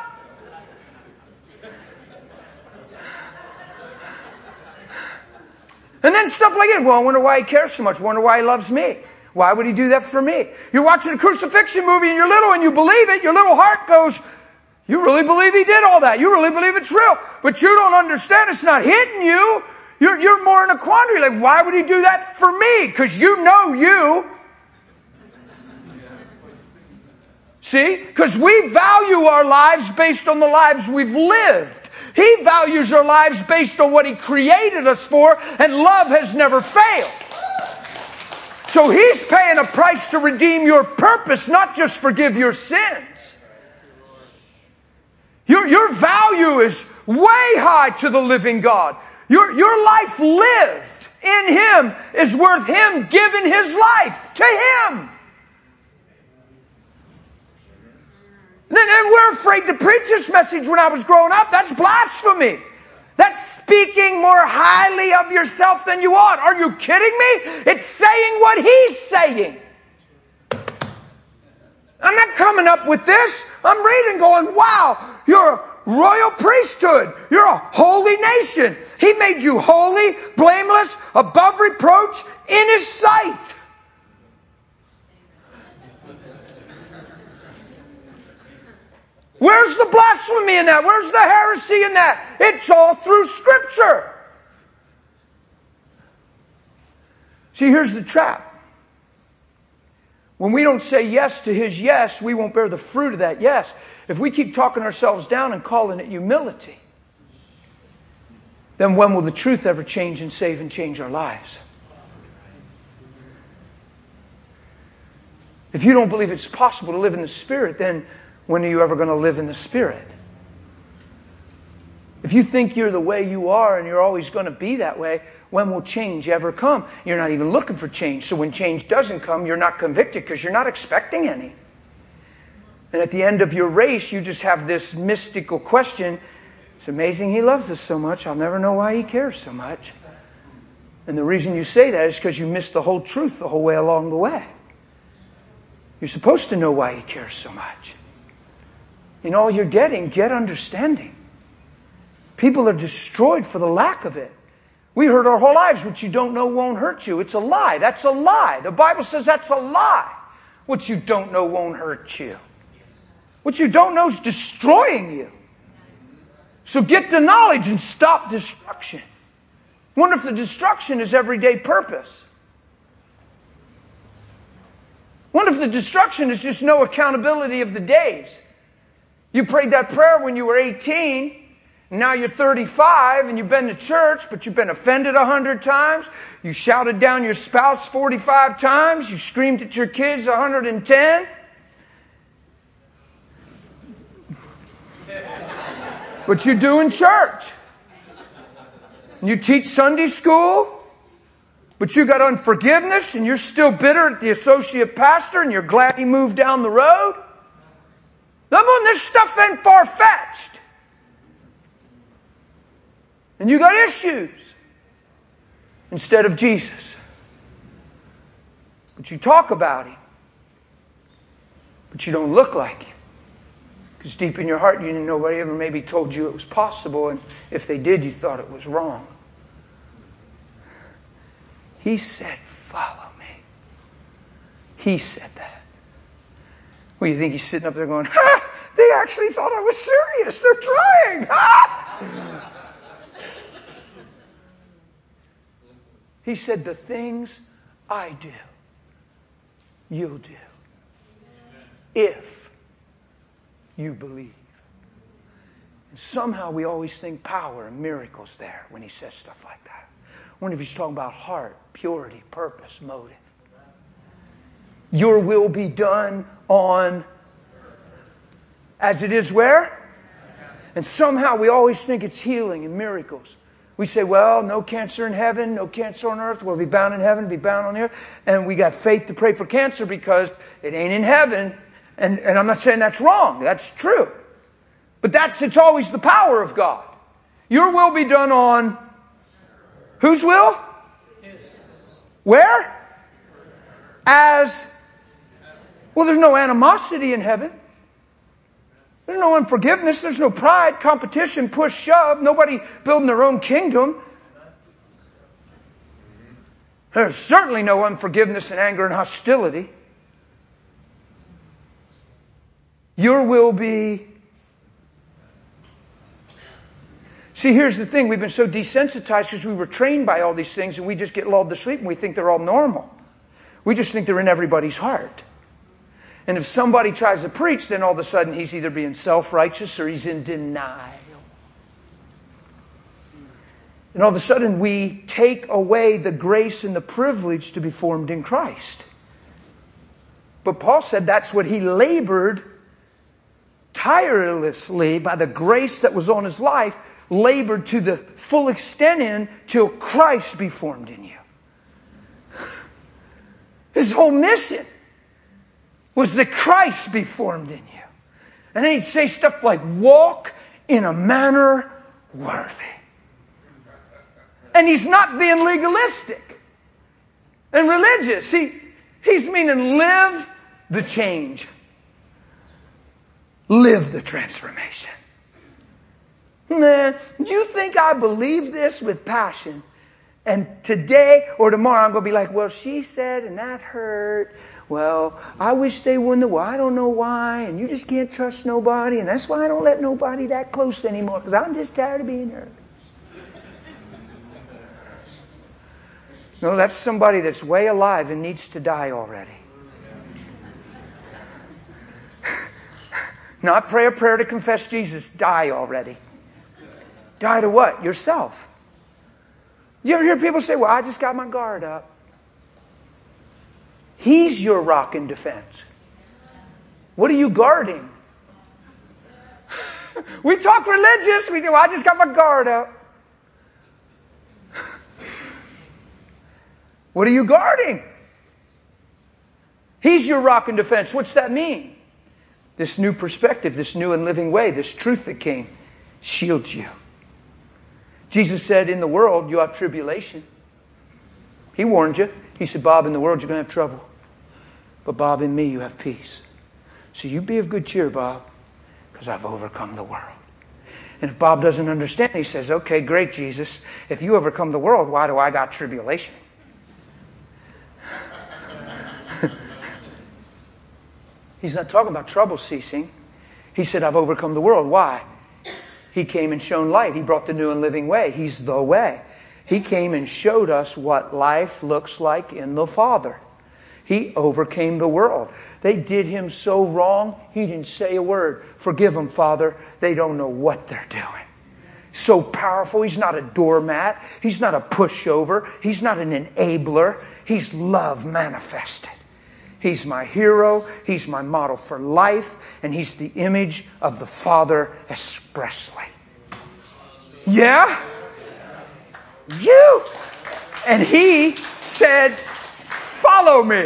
And then stuff like it. Well, I wonder why he cares so much. Wonder why he loves me. Why would he do that for me? You're watching a crucifixion movie and you're little and you believe it. Your little heart goes, you really believe he did all that. You really believe it's real. But you don't understand. It's not hitting you. You're, you're more in a quandary. Like, why would he do that for me? Because you know you. See? Because we value our lives based on the lives we've lived. He values our lives based on what he created us for, and love has never failed. So he's paying a price to redeem your purpose, not just forgive your sins. Your, your value is way high to the living God. Your, your life lived in him is worth him giving his life to him. Then we're afraid to preach this message when I was growing up. That's blasphemy. That's speaking more highly of yourself than you ought. Are you kidding me? It's saying what he's saying. I'm not coming up with this. I'm reading going, wow, you're a royal priesthood. You're a holy nation. He made you holy, blameless, above reproach in his sight. Where's the blasphemy in that? Where's the heresy in that? It's all through Scripture. See, here's the trap. When we don't say yes to his yes, we won't bear the fruit of that yes. If we keep talking ourselves down and calling it humility, then when will the truth ever change and save and change our lives? If you don't believe it's possible to live in the Spirit, then when are you ever going to live in the Spirit? If you think you're the way you are and you're always going to be that way, when will change ever come? You're not even looking for change. So when change doesn't come, you're not convicted because you're not expecting any. And at the end of your race, you just have this mystical question. It's amazing he loves us so much. I'll never know why he cares so much. And the reason you say that is because you missed the whole truth the whole way along the way. You're supposed to know why he cares so much. In all you're getting, get understanding. People are destroyed for the lack of it. We heard our whole lives, what you don't know won't hurt you. It's a lie. That's a lie. The Bible says that's a lie. What you don't know won't hurt you. What you don't know is destroying you. So get the knowledge and stop destruction. Wonder if the destruction is everyday purpose. Wonder if the destruction is just no accountability of the days. You prayed that prayer when you were eighteen, and now you're thirty-five, and you've been to church, but you've been offended a hundred times. You shouted down your spouse forty-five times. You screamed at your kids a hundred and ten. But you're doing church. You teach Sunday school, but you got unforgiveness and you're still bitter at the associate pastor and you're glad he moved down the road. Come on, this stuff ain't far-fetched. And you got issues instead of Jesus. But you talk about Him, but you don't look like Him. Because deep in your heart, you didn't, nobody ever maybe told you it was possible, and if they did, you thought it was wrong. He said, follow me. He said that. Well, you think He's sitting up there going, ha! They actually thought I was serious. They're trying. Ha! He said, the things I do, you'll do. If you believe. And somehow we always think power and miracles there when He says stuff like that. I wonder if He's talking about heart, purity, purpose, motive. Your will be done on as it is where? And somehow we always think it's healing and miracles. We say, well, no cancer in heaven, no cancer on earth. We'll be bound in heaven, be bound on earth. And we got faith to pray for cancer because it ain't in heaven. And, and I'm not saying that's wrong. That's true. But that's, it's always the power of God. Your will be done on whose will? Where? As, well, there's no animosity in heaven. There's no unforgiveness. There's no pride, competition, push, shove. Nobody building their own kingdom. There's certainly no unforgiveness and anger and hostility. Your will be... See, here's the thing. We've been so desensitized because we were trained by all these things and we just get lulled to sleep and we think they're all normal. We just think they're in everybody's heart. And if somebody tries to preach, then all of a sudden he's either being self-righteous or he's in denial. And all of a sudden we take away the grace and the privilege to be formed in Christ. But Paul said that's what he labored tirelessly by the grace that was on his life, labored to the full extent in till Christ be formed in you. His whole mission was that Christ be formed in you. And then he'd say stuff like, walk in a manner worthy. And he's not being legalistic and religious. He, he's meaning live the change. Live the transformation. Man, you think I believe this with passion? And today or tomorrow I'm going to be like, well, she said and that hurt. Well, I wish they wouldn't have. Well, I don't know why. And you just can't trust nobody. And that's why I don't let nobody that close anymore. Because I'm just tired of being hurt. No, that's somebody that's way alive and needs to die already. Not pray a prayer to confess Jesus. Die already. Die to what? Yourself. You ever hear people say, well, I just got my guard up. He's your rock and defense. What are you guarding? We talk religious. We say, well, I just got my guard up. What are you guarding? He's your rock and defense. What's that mean? This new perspective, this new and living way, this truth that came, shields you. Jesus said, in the world, you have tribulation. He warned you. He said, Bob, in the world, you're going to have trouble. But Bob, in me, you have peace. So you be of good cheer, Bob, because I've overcome the world. And if Bob doesn't understand, he says, okay, great, Jesus. If you overcome the world, why do I got tribulation? He's not talking about trouble ceasing. He said, I've overcome the world. Why? He came and shone light. He brought the new and living way. He's the way. He came and showed us what life looks like in the Father. He overcame the world. They did him so wrong, he didn't say a word. Forgive them, Father. They don't know what they're doing. So powerful. He's not a doormat. He's not a pushover. He's not an enabler. He's love manifested. He's my hero. He's my model for life. And he's the image of the Father expressly. Yeah? You. And he said, follow me.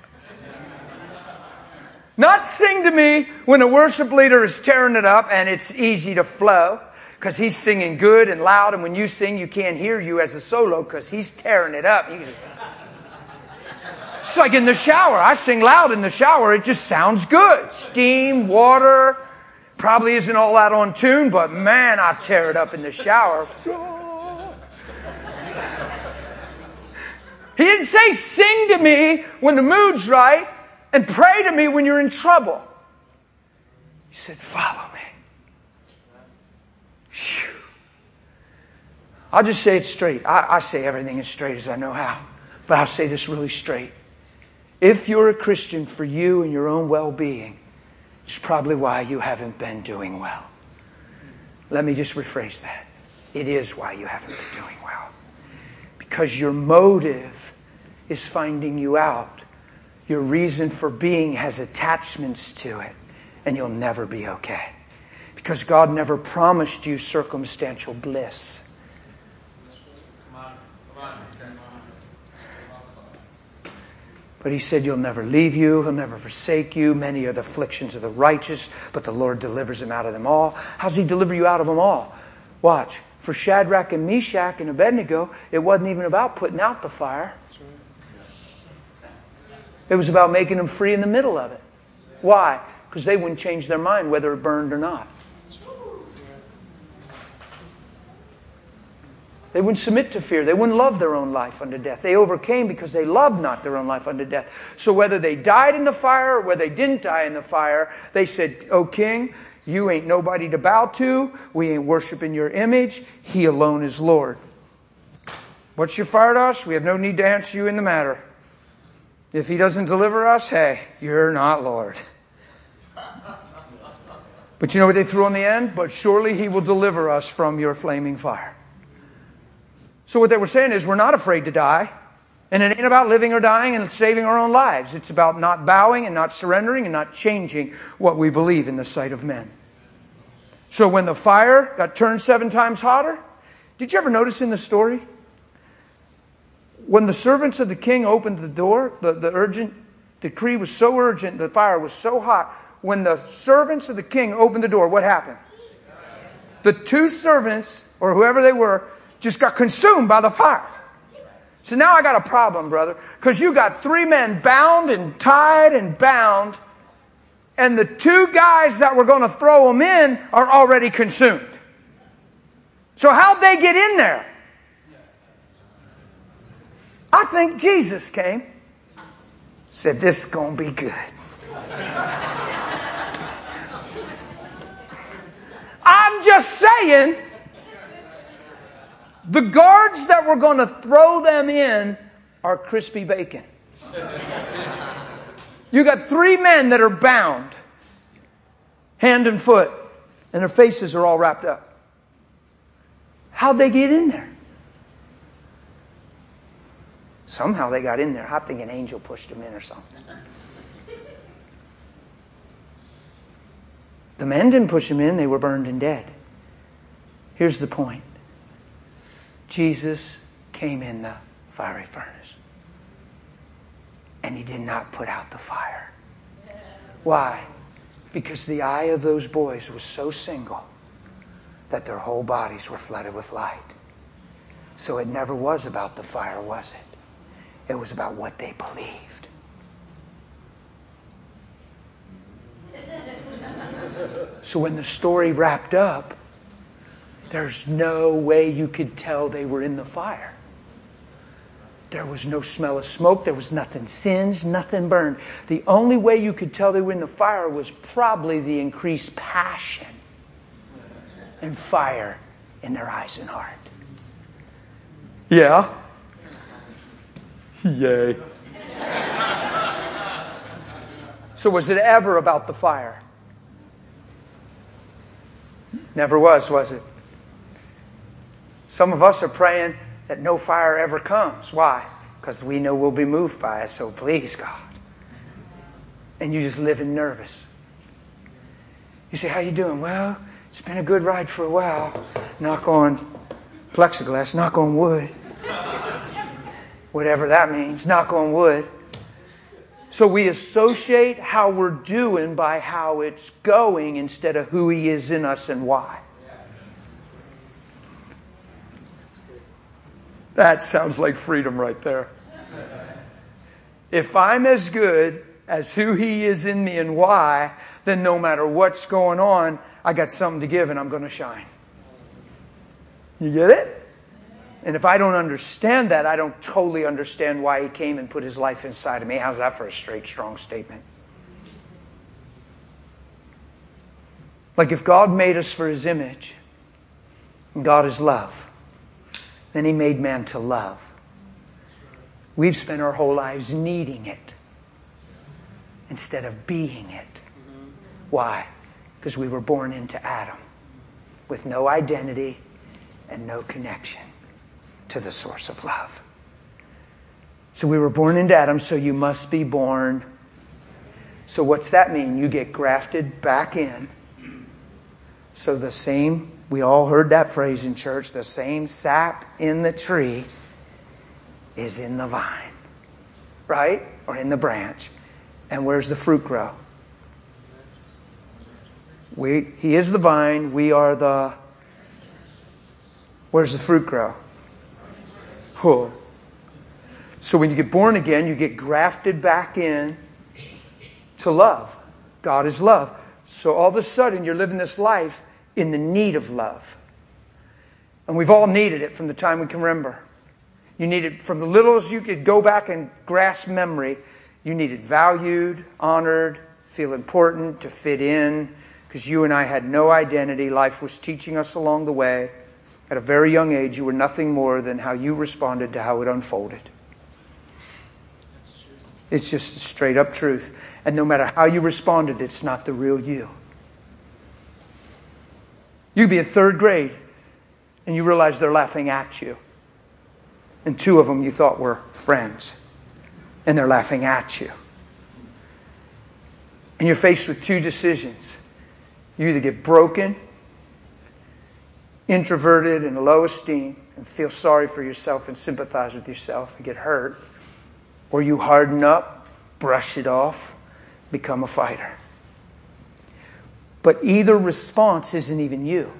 Not sing to me when the worship leader is tearing it up and it's easy to flow because he's singing good and loud, and when you sing you can't hear you as a solo because he's tearing it up. He's... It's like in the shower. I sing loud in the shower. It just sounds good. Steam, water, probably isn't all that on tune, but man, I tear it up in the shower. He didn't say sing to me when the mood's right and pray to me when you're in trouble. He said follow me. Whew. I'll just say it straight. I, I say everything as straight as I know how. But I'll say this really straight. If you're a Christian for you and your own well-being, it's probably why you haven't been doing well. Let me just rephrase that. It is why you haven't been doing well. Because your motive is finding you out. Your reason for being has attachments to it. And you'll never be okay. Because God never promised you circumstantial bliss. But He said you'll never leave you. He'll never forsake you. Many are the afflictions of the righteous, but the Lord delivers him out of them all. How does He deliver you out of them all? Watch. For Shadrach and Meshach and Abednego, it wasn't even about putting out the fire. It was about making them free in the middle of it. Why? Because they wouldn't change their mind whether it burned or not. They wouldn't submit to fear. They wouldn't love their own life unto death. They overcame because they loved not their own life unto death. So whether they died in the fire or whether they didn't die in the fire, they said, "O King, you ain't nobody to bow to. We ain't worshiping your image. He alone is Lord. What's your fire to us? We have no need to answer you in the matter. If He doesn't deliver us, hey, you're not Lord." But you know what they threw on the end? But surely He will deliver us from your flaming fire. So what they were saying is we're not afraid to die. And it ain't about living or dying and saving our own lives. It's about not bowing and not surrendering and not changing what we believe in the sight of men. So when the fire got turned seven times hotter, did you ever notice in the story? When the servants of the king opened the door, the, the urgent decree was so urgent, the fire was so hot. When the servants of the king opened the door, what happened? The two servants, or whoever they were, just got consumed by the fire. So now I got a problem, brother. Because you got three men bound and tied and bound. And the two guys that were going to throw them in are already consumed. So how'd they get in there? I think Jesus came. Said, this is going to be good. I'm just saying... The guards that were going to throw them in are crispy bacon. You got three men that are bound, hand and foot, and their faces are all wrapped up. How'd they get in there? Somehow they got in there. I think an angel pushed them in or something. The men didn't push them in. They were burned and dead. Here's the point. Jesus came in the fiery furnace. And He did not put out the fire. Why? Because the eye of those boys was so single that their whole bodies were flooded with light. So it never was about the fire, was it? It was about what they believed. So when the story wrapped up, there's no way you could tell they were in the fire. There was no smell of smoke. There was nothing singed, nothing burned. The only way you could tell they were in the fire was probably the increased passion and fire in their eyes and heart. Yeah? Yay. So was it ever about the fire? Never was, was it? Some of us are praying that no fire ever comes. Why? Because we know we'll be moved by it, so please, God. And you just living nervous. You say, how you doing? Well, it's been a good ride for a while. Knock on Plexiglass, knock on wood. Whatever that means, knock on wood. So we associate how we're doing by how it's going instead of who He is in us and why. That sounds like freedom right there. If I'm as good as who He is in me and why, then no matter what's going on, I got something to give and I'm going to shine. You get it? And if I don't understand that, I don't totally understand why He came and put His life inside of me. How's that for a straight, strong statement? Like if God made us for His image, and God is love, then He made man to love. We've spent our whole lives needing it instead of being it. Why? Because we were born into Adam with no identity and no connection to the source of love. So we were born into Adam, so you must be born. So what's that mean? You get grafted back in. So the same, we all heard that phrase in church, the same sap in the tree is in the vine. Right? Or in the branch. And where's the fruit grow? We, he is the vine, we are the... Where's the fruit grow? Oh. So when you get born again, you get grafted back in to love. God is love. So all of a sudden, you're living this life in the need of love. And we've all needed it from the time we can remember. You needed, from the little as you could go back and grasp memory, you needed valued, honored, feel important, to fit in. Because you and I had no identity. Life was teaching us along the way. At a very young age, you were nothing more than how you responded to how it unfolded. It's just straight up truth. And no matter how you responded, it's not the real you. You'd be in third grade and you realize they're laughing at you. And two of them you thought were friends. And they're laughing at you. And you're faced with two decisions. You either get broken, introverted and low esteem, and feel sorry for yourself and sympathize with yourself and get hurt, or you harden up, brush it off, become a fighter. But either response isn't even you.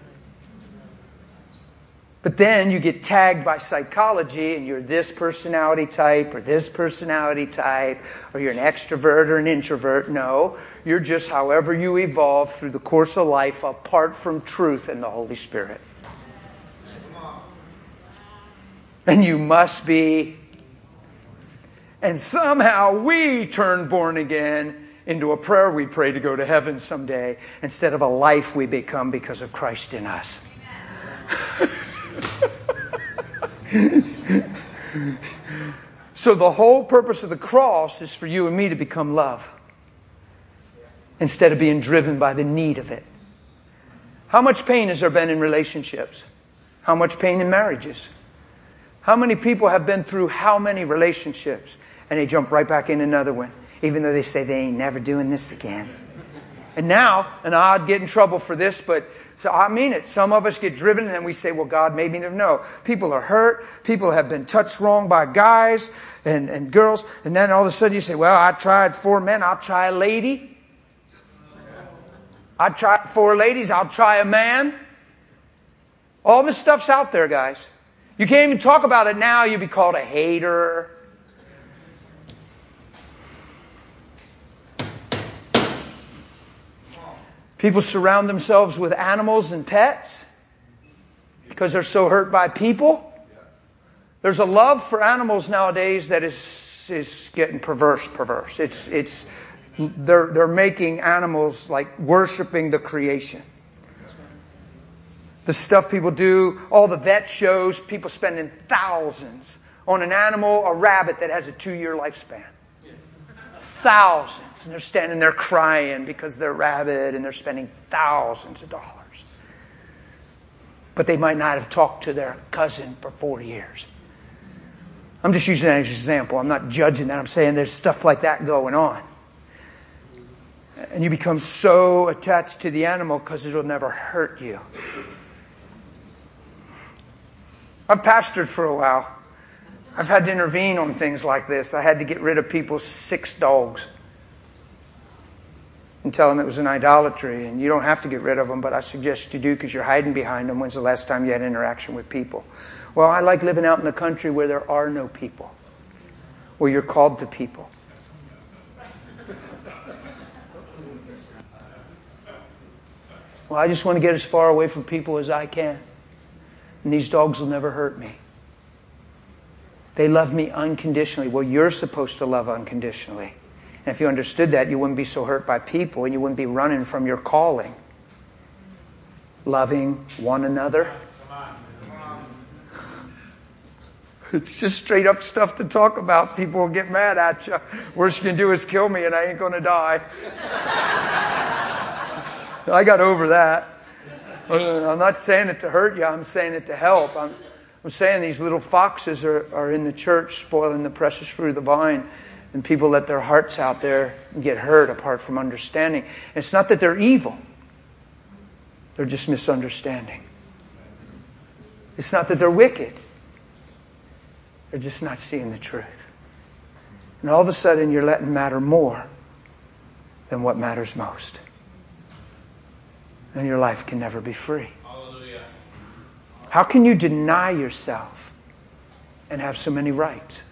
But then you get tagged by psychology and you're this personality type or this personality type, or you're an extrovert or an introvert. No, you're just however you evolve through the course of life apart from truth and the Holy Spirit. And you must be. And somehow we turn born again into a prayer we pray to go to heaven someday instead of a life we become because of Christ in us. So the whole purpose of the cross is for you and me to become love instead of being driven by the need of it. How much pain has there been in relationships? How much pain in marriages? How many people have been through how many relationships and they jump right back in another one, even though they say they ain't never doing this again? And now, and I'd get in trouble for this, but so I mean it. Some of us get driven and then we say, well, God made me there. No. People are hurt. People have been touched wrong by guys and, and girls. And then all of a sudden you say, well, I tried four men. I'll try a lady. I tried four ladies. I'll try a man. All this stuff's out there, guys. You can't even talk about it now. You'd be called a hater. People surround themselves with animals and pets because they're so hurt by people. There's a love for animals nowadays that is is getting perverse, perverse. It's it's they're they're making animals like worshiping the creation. The stuff people do, all the vet shows, people spending thousands on an animal, a rabbit that has a two-year lifespan. Thousands. And they're standing there crying because they're rabid and they're spending thousands of dollars. But they might not have talked to their cousin for four years. I'm just using that as an example. I'm not judging that. I'm saying there's stuff like that going on. And you become so attached to the animal because it'll never hurt you. I've pastored for a while. I've had to intervene on things like this. I had to get rid of people's six dogs and tell them it was an idolatry. And you don't have to get rid of them, but I suggest you do because you're hiding behind them. When's the last time you had interaction with people? Well, I like living out in the country where there are no people, where you're called to people. Well, I just want to get as far away from people as I can. And these dogs will never hurt me. They love me unconditionally. Well, you're supposed to love unconditionally. And if you understood that, you wouldn't be so hurt by people and you wouldn't be running from your calling. Loving one another. It's just straight up stuff to talk about. People will get mad at you. Worst you can do is kill me and I ain't going to die. I got over that. I'm not saying it to hurt you. I'm saying it to help. I'm, I'm saying these little foxes are, are in the church spoiling the precious fruit of the vine. And people let their hearts out there and get hurt apart from understanding. And it's not that they're evil. They're just misunderstanding. It's not that they're wicked. They're just not seeing the truth. And all of a sudden you're letting matter more than what matters most. And your life can never be free. Hallelujah. How can you deny yourself and have so many rights?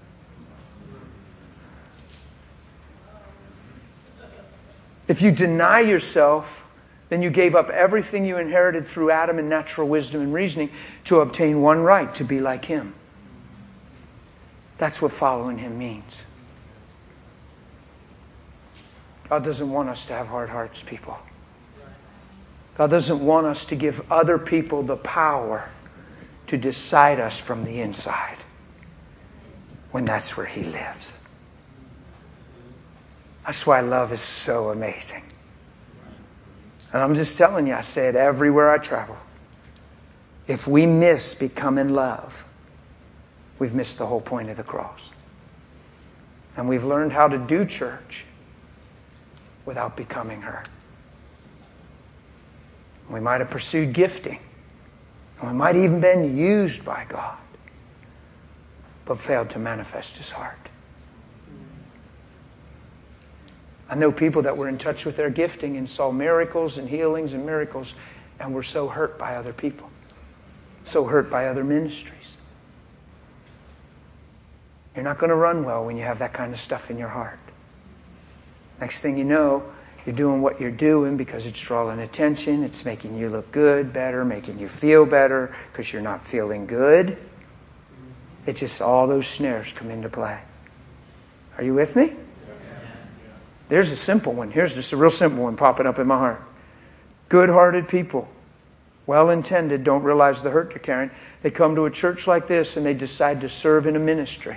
If you deny yourself, then you gave up everything you inherited through Adam and natural wisdom and reasoning to obtain one right, to be like Him. That's what following Him means. God doesn't want us to have hard hearts, people. God doesn't want us to give other people the power to decide us from the inside, when that's where He lives. That's why love is so amazing. And I'm just telling you, I say it everywhere I travel. If we miss becoming love, we've missed the whole point of the cross. And we've learned how to do church without becoming her. We might have pursued gifting. And we might have even been used by God, but failed to manifest His heart. I know people that were in touch with their gifting and saw miracles and healings and miracles and were so hurt by other people. So hurt by other ministries. You're not going to run well when you have that kind of stuff in your heart. Next thing you know, you're doing what you're doing because it's drawing attention. It's making you look good, better, making you feel better because you're not feeling good. It just, all those snares come into play. Are you with me? There's a simple one. Here's just a real simple one popping up in my heart. Good-hearted people, well-intended, don't realize the hurt they're carrying. They come to a church like this and they decide to serve in a ministry.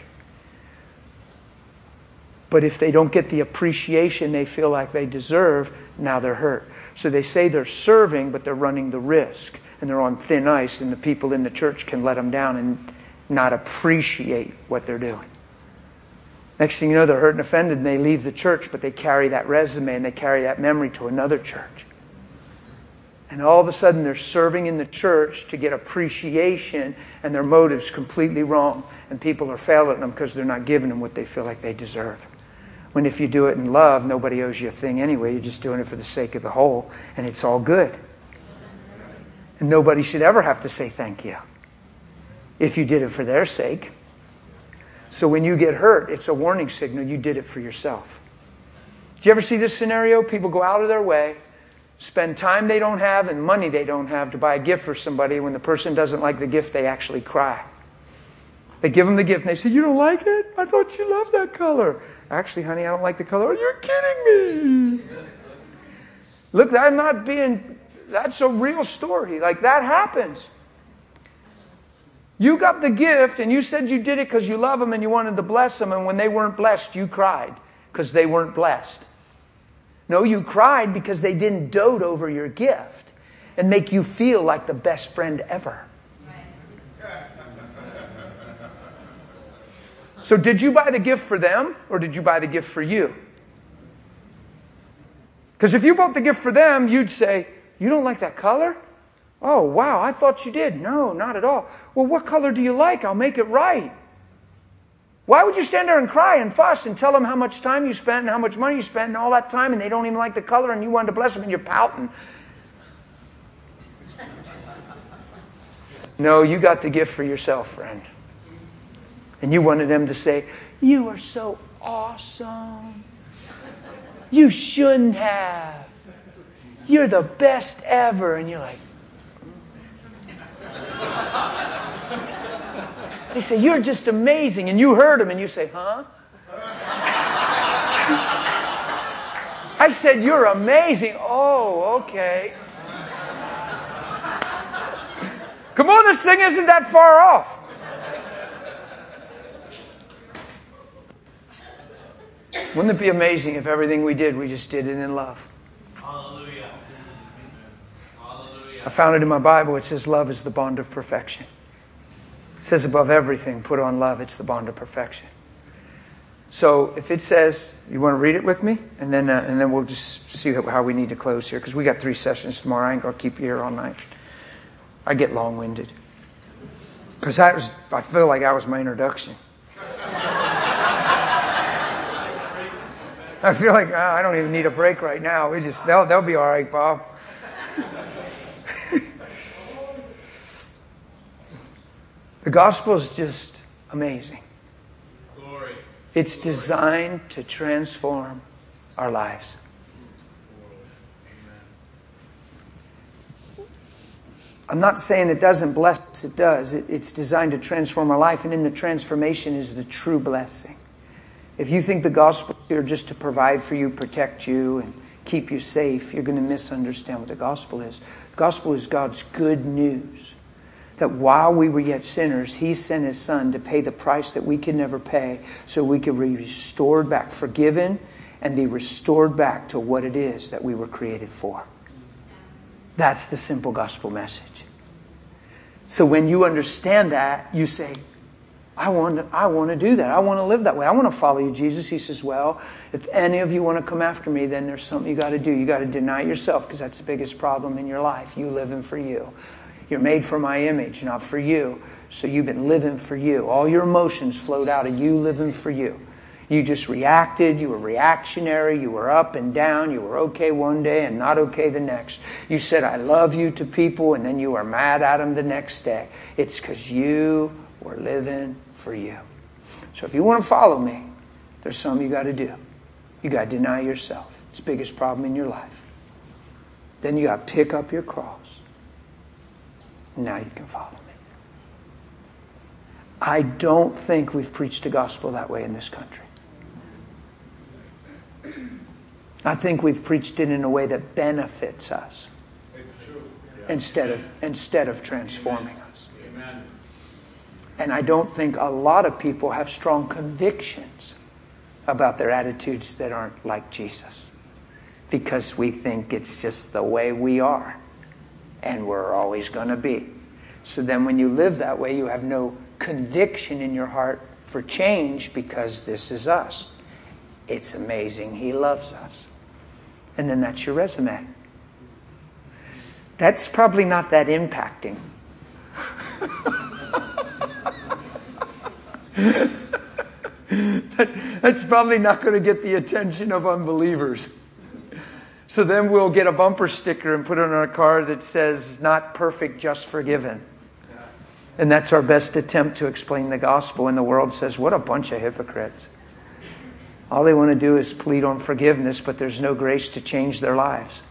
But if they don't get the appreciation they feel like they deserve, now they're hurt. So they say they're serving, but they're running the risk. And they're on thin ice, and the people in the church can let them down and not appreciate what they're doing. Next thing you know, they're hurt and offended, and they leave the church, but they carry that resume and they carry that memory to another church. And all of a sudden, they're serving in the church to get appreciation, and their motive's completely wrong. And people are failing them because they're not giving them what they feel like they deserve. When if you do it in love, nobody owes you a thing anyway. You're just doing it for the sake of the whole, and it's all good. And nobody should ever have to say thank you if you did it for their sake. So when you get hurt, it's a warning signal you did it for yourself. Did you ever see this scenario? People go out of their way, spend time they don't have and money they don't have to buy a gift for somebody. When the person doesn't like the gift, they actually cry. They give them the gift and they say, "You don't like it? I thought you loved that color." "Actually, honey, I don't like the color." "Oh, you're kidding me." Look, I'm not being, that's a real story. Like, that happens. You got the gift and you said you did it because you love them and you wanted to bless them. And when they weren't blessed, you cried because they weren't blessed. No, you cried because they didn't dote over your gift and make you feel like the best friend ever. So did you buy the gift for them or did you buy the gift for you? Because if you bought the gift for them, you'd say, "You don't like that color? Oh, wow, I thought you did. No, not at all. Well, what color do you like? I'll make it right. Why would you stand there and cry and fuss and tell them how much time you spent and how much money you spent and all that time and they don't even like the color and you wanted to bless them and you're pouting? No, you got the gift for yourself, friend. And you wanted them to say, you are so awesome. You shouldn't have. You're the best ever. And you're like, they say, you're just amazing. And you heard them and you say, huh? I said, you're amazing. Oh, okay. Come on, this thing isn't that far off. Wouldn't it be amazing if everything we did, we just did it in love? Hallelujah. Hallelujah. I found it in my Bible. It says love is the bond of perfection. It says above everything, put on love. It's the bond of perfection. So if it says, you want to read it with me? And then uh, and then we'll just see how we need to close here. Because we got three sessions tomorrow. I ain't going to keep you here all night. I get long-winded. Because I was, I feel like that was my introduction. I feel like uh, I don't even need a break right now. We just, they'll, they'll be all right, Bob. The gospel is just amazing. Glory. It's designed to transform our lives. I'm not saying it doesn't bless us. It does. It, it's designed to transform our life. And in the transformation is the true blessing. If you think the gospel is here just to provide for you, protect you, and keep you safe, you're going to misunderstand what the gospel is. The gospel is God's good news. That while we were yet sinners, He sent His Son to pay the price that we could never pay so we could be restored back, forgiven, and be restored back to what it is that we were created for. That's the simple gospel message. So when you understand that, you say, I want to, I want to do that. I want to live that way. I want to follow you, Jesus. He says, well, if any of you want to come after me, then there's something you got to do. You got to deny yourself because that's the biggest problem in your life. You living for you. You're made for my image, not for you. So you've been living for you. All your emotions flowed out of you living for you. You just reacted. You were reactionary. You were up and down. You were okay one day and not okay the next. You said, I love you to people, and then you were mad at them the next day. It's because you were living for you. So if you want to follow me, there's something you got to do. You got to deny yourself. It's the biggest problem in your life. Then you got to pick up your cross. Now you can follow me. I don't think we've preached the gospel that way in this country. I think we've preached it in a way that benefits us instead of instead of transforming us. Amen. And I don't think a lot of people have strong convictions about their attitudes that aren't like Jesus, because we think it's just the way we are and we're always going to be. So then when you live that way, you have no conviction in your heart for change because this is us. It's amazing He loves us. And then that's your resume. That's probably not that impacting. that, that's probably not going to get the attention of unbelievers. So then we'll get a bumper sticker and put it on our car that says, not perfect, just forgiven. And that's our best attempt to explain the gospel. And the world says, what a bunch of hypocrites. All they want to do is plead on forgiveness, but there's no grace to change their lives.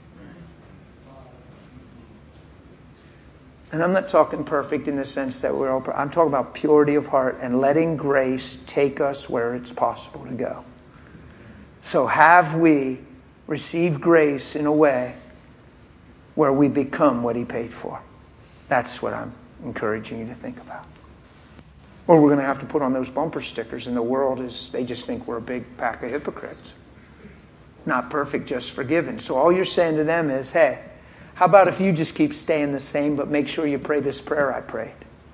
And I'm not talking perfect in the sense that we're all, I'm talking about purity of heart and letting grace take us where it's possible to go. So have we received grace in a way where we become what He paid for? That's what I'm encouraging you to think about. Or we're going to have to put on those bumper stickers, and the world is, they just think we're a big pack of hypocrites. Not perfect, just forgiven. So all you're saying to them is, hey, how about if you just keep staying the same, but make sure you pray this prayer I prayed?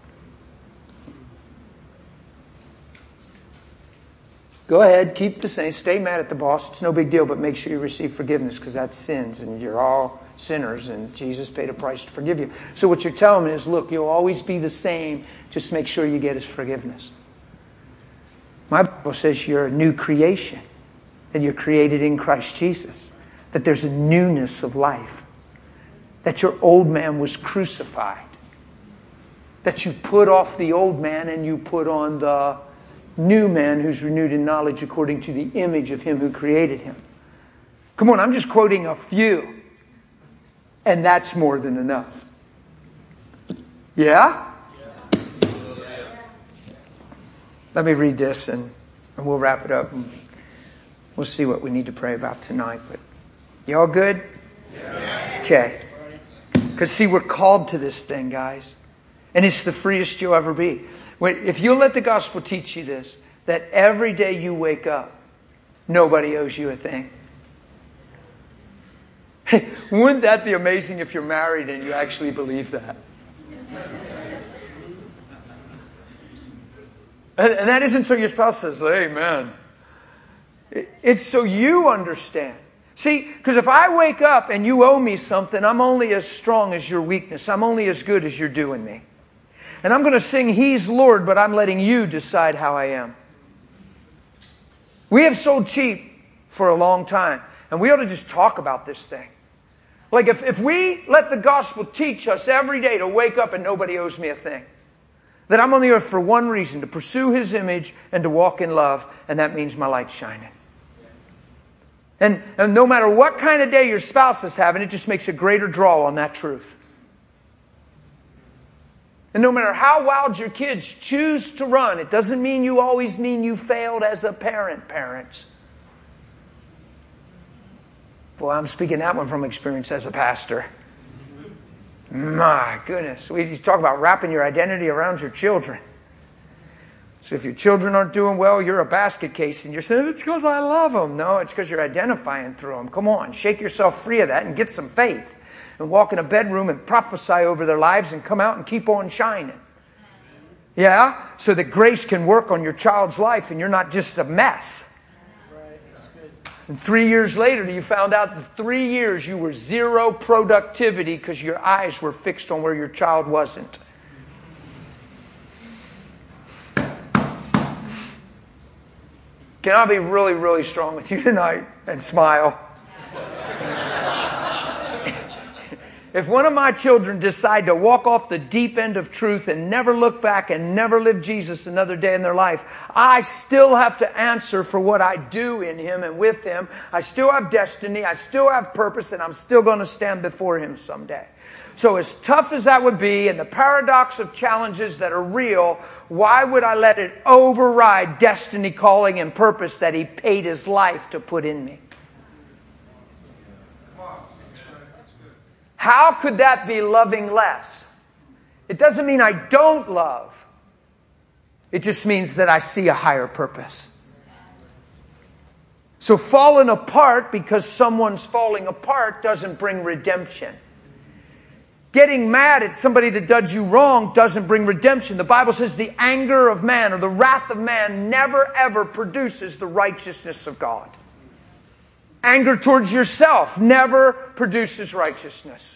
Go ahead, keep the same. Stay mad at the boss. It's no big deal, but make sure you receive forgiveness because that's sins, and you're all sinners, and Jesus paid a price to forgive you. So what you're telling me is, look, you'll always be the same. Just make sure you get His forgiveness. My Bible says you're a new creation, that you're created in Christ Jesus, that there's a newness of life, that your old man was crucified, that you put off the old man and you put on the new man who's renewed in knowledge according to the image of Him who created him. Come on, I'm just quoting a few. And that's more than enough. Yeah? Yeah. Let me read this and, and we'll wrap it up. And we'll see what we need to pray about tonight. But y'all good? Yeah. Okay. Because see, we're called to this thing, guys. And it's the freest you'll ever be. If you'll let the gospel teach you this, that every day you wake up, nobody owes you a thing. Hey, wouldn't that be amazing if you're married and you actually believe that? And, and that isn't so your spouse says, amen. It's so you understand. See, because if I wake up and you owe me something, I'm only as strong as your weakness. I'm only as good as you're doing me. And I'm going to sing He's Lord, but I'm letting you decide how I am. We have sold cheap for a long time. And we ought to just talk about this thing. Like if, if we let the gospel teach us every day to wake up and nobody owes me a thing. That I'm on the earth for one reason, to pursue His image and to walk in love. And that means my light's shining. And, and no matter what kind of day your spouse is having, it just makes a greater draw on that truth. And no matter how wild your kids choose to run, it doesn't mean you always mean you failed as a parent, parents. Boy, I'm speaking that one from experience as a pastor. My goodness. We just talk about wrapping your identity around your children. So if your children aren't doing well, you're a basket case and you're saying, it's because I love them. No, it's because you're identifying through them. Come on, shake yourself free of that and get some faith. And walk in a bedroom and prophesy over their lives and come out and keep on shining. Yeah? So that grace can work on your child's life and you're not just a mess. And three years later, you found out that three years you were zero productivity because your eyes were fixed on where your child wasn't. Can I be really, really strong with you tonight and smile? If one of my children decide to walk off the deep end of truth and never look back and never live Jesus another day in their life, I still have to answer for what I do in Him and with Him. I still have destiny. I still have purpose, and I'm still going to stand before Him someday. So as tough as that would be, and the paradox of challenges that are real, why would I let it override destiny, calling, and purpose that He paid His life to put in me? How could that be loving less? It doesn't mean I don't love. It just means that I see a higher purpose. So falling apart because someone's falling apart doesn't bring redemption. Getting mad at somebody that does you wrong doesn't bring redemption. The Bible says the anger of man or the wrath of man never ever produces the righteousness of God. Anger towards yourself never produces righteousness.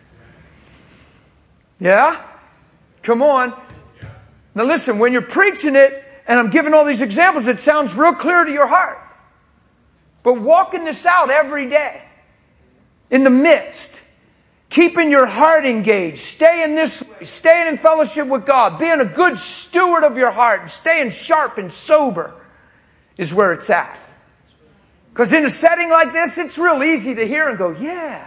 Yeah? Come on. Now listen, when you're preaching it, and I'm giving all these examples, it sounds real clear to your heart. But walking this out every day, in the midst, keeping your heart engaged, staying this way, staying in fellowship with God, being a good steward of your heart, and staying sharp and sober is where it's at. Because in a setting like this, it's real easy to hear and go, yeah.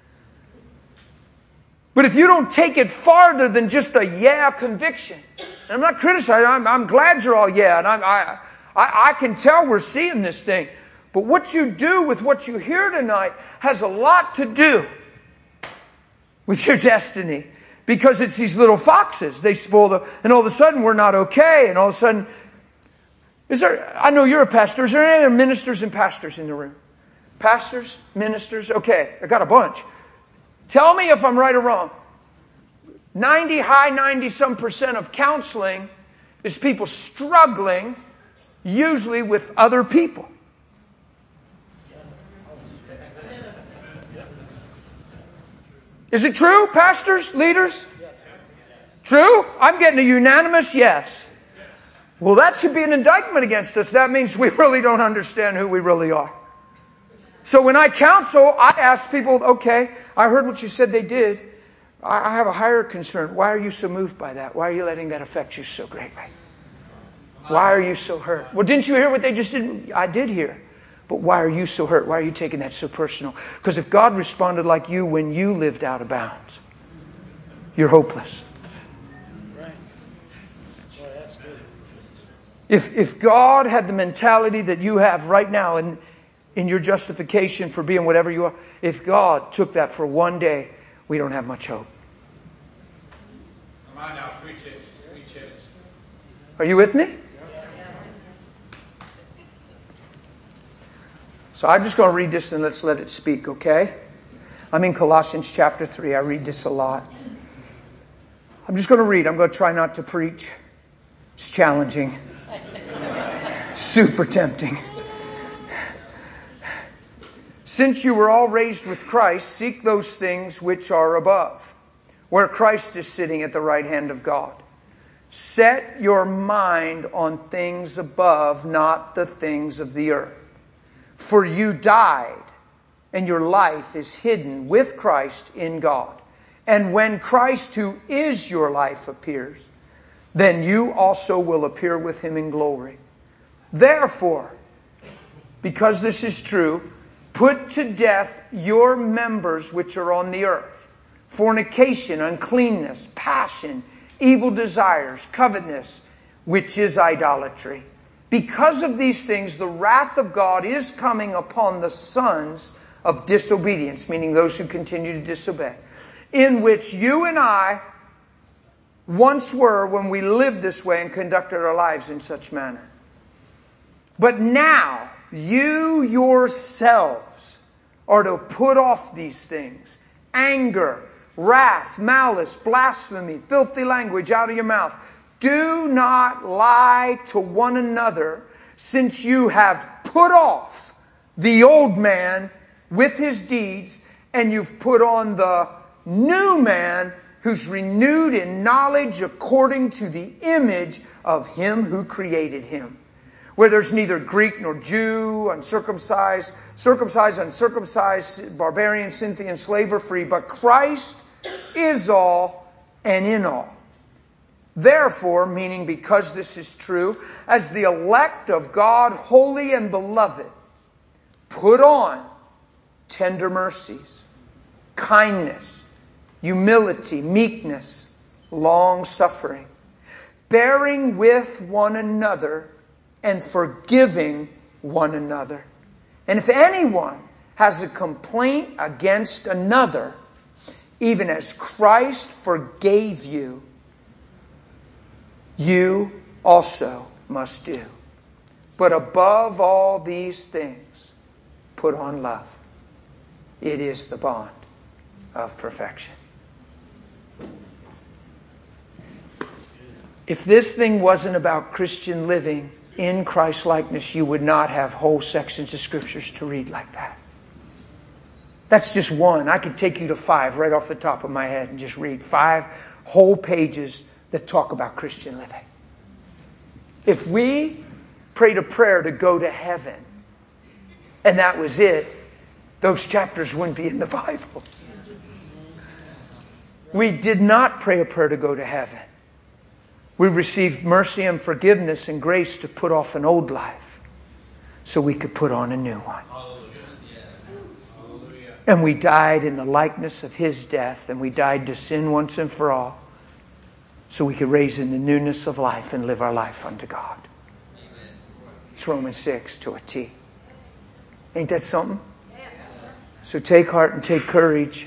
But if you don't take it farther than just a yeah conviction, and I'm not criticizing, I'm, I'm glad you're all yeah, and I'm, I, I, I can tell we're seeing this thing. But what you do with what you hear tonight has a lot to do with your destiny. Because it's these little foxes. They spoil the, and all of a sudden we're not okay, and all of a sudden, is there, I know you're a pastor. Is there any other ministers and pastors in the room? Pastors? Ministers? Okay, I got a bunch. Tell me if I'm right or wrong. ninety, high ninety some percent of counseling is people struggling, usually with other people. Is it true, pastors, leaders? True? I'm getting a unanimous yes. Well, that should be an indictment against us. That means we really don't understand who we really are. So when I counsel, I ask people, okay, I heard what you said they did. I have a higher concern. Why are you so moved by that? Why are you letting that affect you so greatly? Why are you so hurt? Well, didn't you hear what they just did? I did hear. But why are you so hurt? Why are you taking that so personal? Because if God responded like you when you lived out of bounds, you're hopeless. Right. Boy, that's good. If if God had the mentality that you have right now in, in your justification for being whatever you are, if God took that for one day, we don't have much hope. Come on now, preach it. Preach it. Are you with me? So I'm just going to read this and let's let it speak, okay? I'm in Colossians chapter three. I read this a lot. I'm just going to read. I'm going to try not to preach. It's challenging. Super tempting. Since you were all raised with Christ, seek those things which are above, where Christ is sitting at the right hand of God. Set your mind on things above, not the things of the earth. For you died, and your life is hidden with Christ in God. And when Christ, who is your life, appears, then you also will appear with Him in glory. Therefore, because this is true, put to death your members which are on the earth: fornication, uncleanness, passion, evil desires, covetousness, which is idolatry. Because of these things, the wrath of God is coming upon the sons of disobedience, meaning those who continue to disobey, in which you and I once were when we lived this way and conducted our lives in such manner. But now, you yourselves are to put off these things: anger, wrath, malice, blasphemy, filthy language out of your mouth. Do not lie to one another, since you have put off the old man with his deeds, and you've put on the new man, who's renewed in knowledge according to the image of Him who created him. Where there's neither Greek nor Jew, uncircumcised, circumcised, uncircumcised, barbarian, Scythian, slave or free, but Christ is all and in all. Therefore, meaning because this is true, as the elect of God, holy and beloved, put on tender mercies, kindness, humility, meekness, long-suffering, bearing with one another and forgiving one another. And if anyone has a complaint against another, even as Christ forgave you, you also must do. But above all these things, put on love. It is the bond of perfection. If this thing wasn't about Christian living in Christ-likeness, you would not have whole sections of scriptures to read like that. That's just one. I could take you to five right off the top of my head and just read five whole pages that talk about Christian living. If we prayed a prayer to go to heaven, and that was it, those chapters wouldn't be in the Bible. We did not pray a prayer to go to heaven. We received mercy and forgiveness and grace to put off an old life so we could put on a new one. And we died in the likeness of His death, and we died to sin once and for all, so we could raise in the newness of life and live our life unto God. It's Romans six to a T. Ain't that something? So take heart and take courage.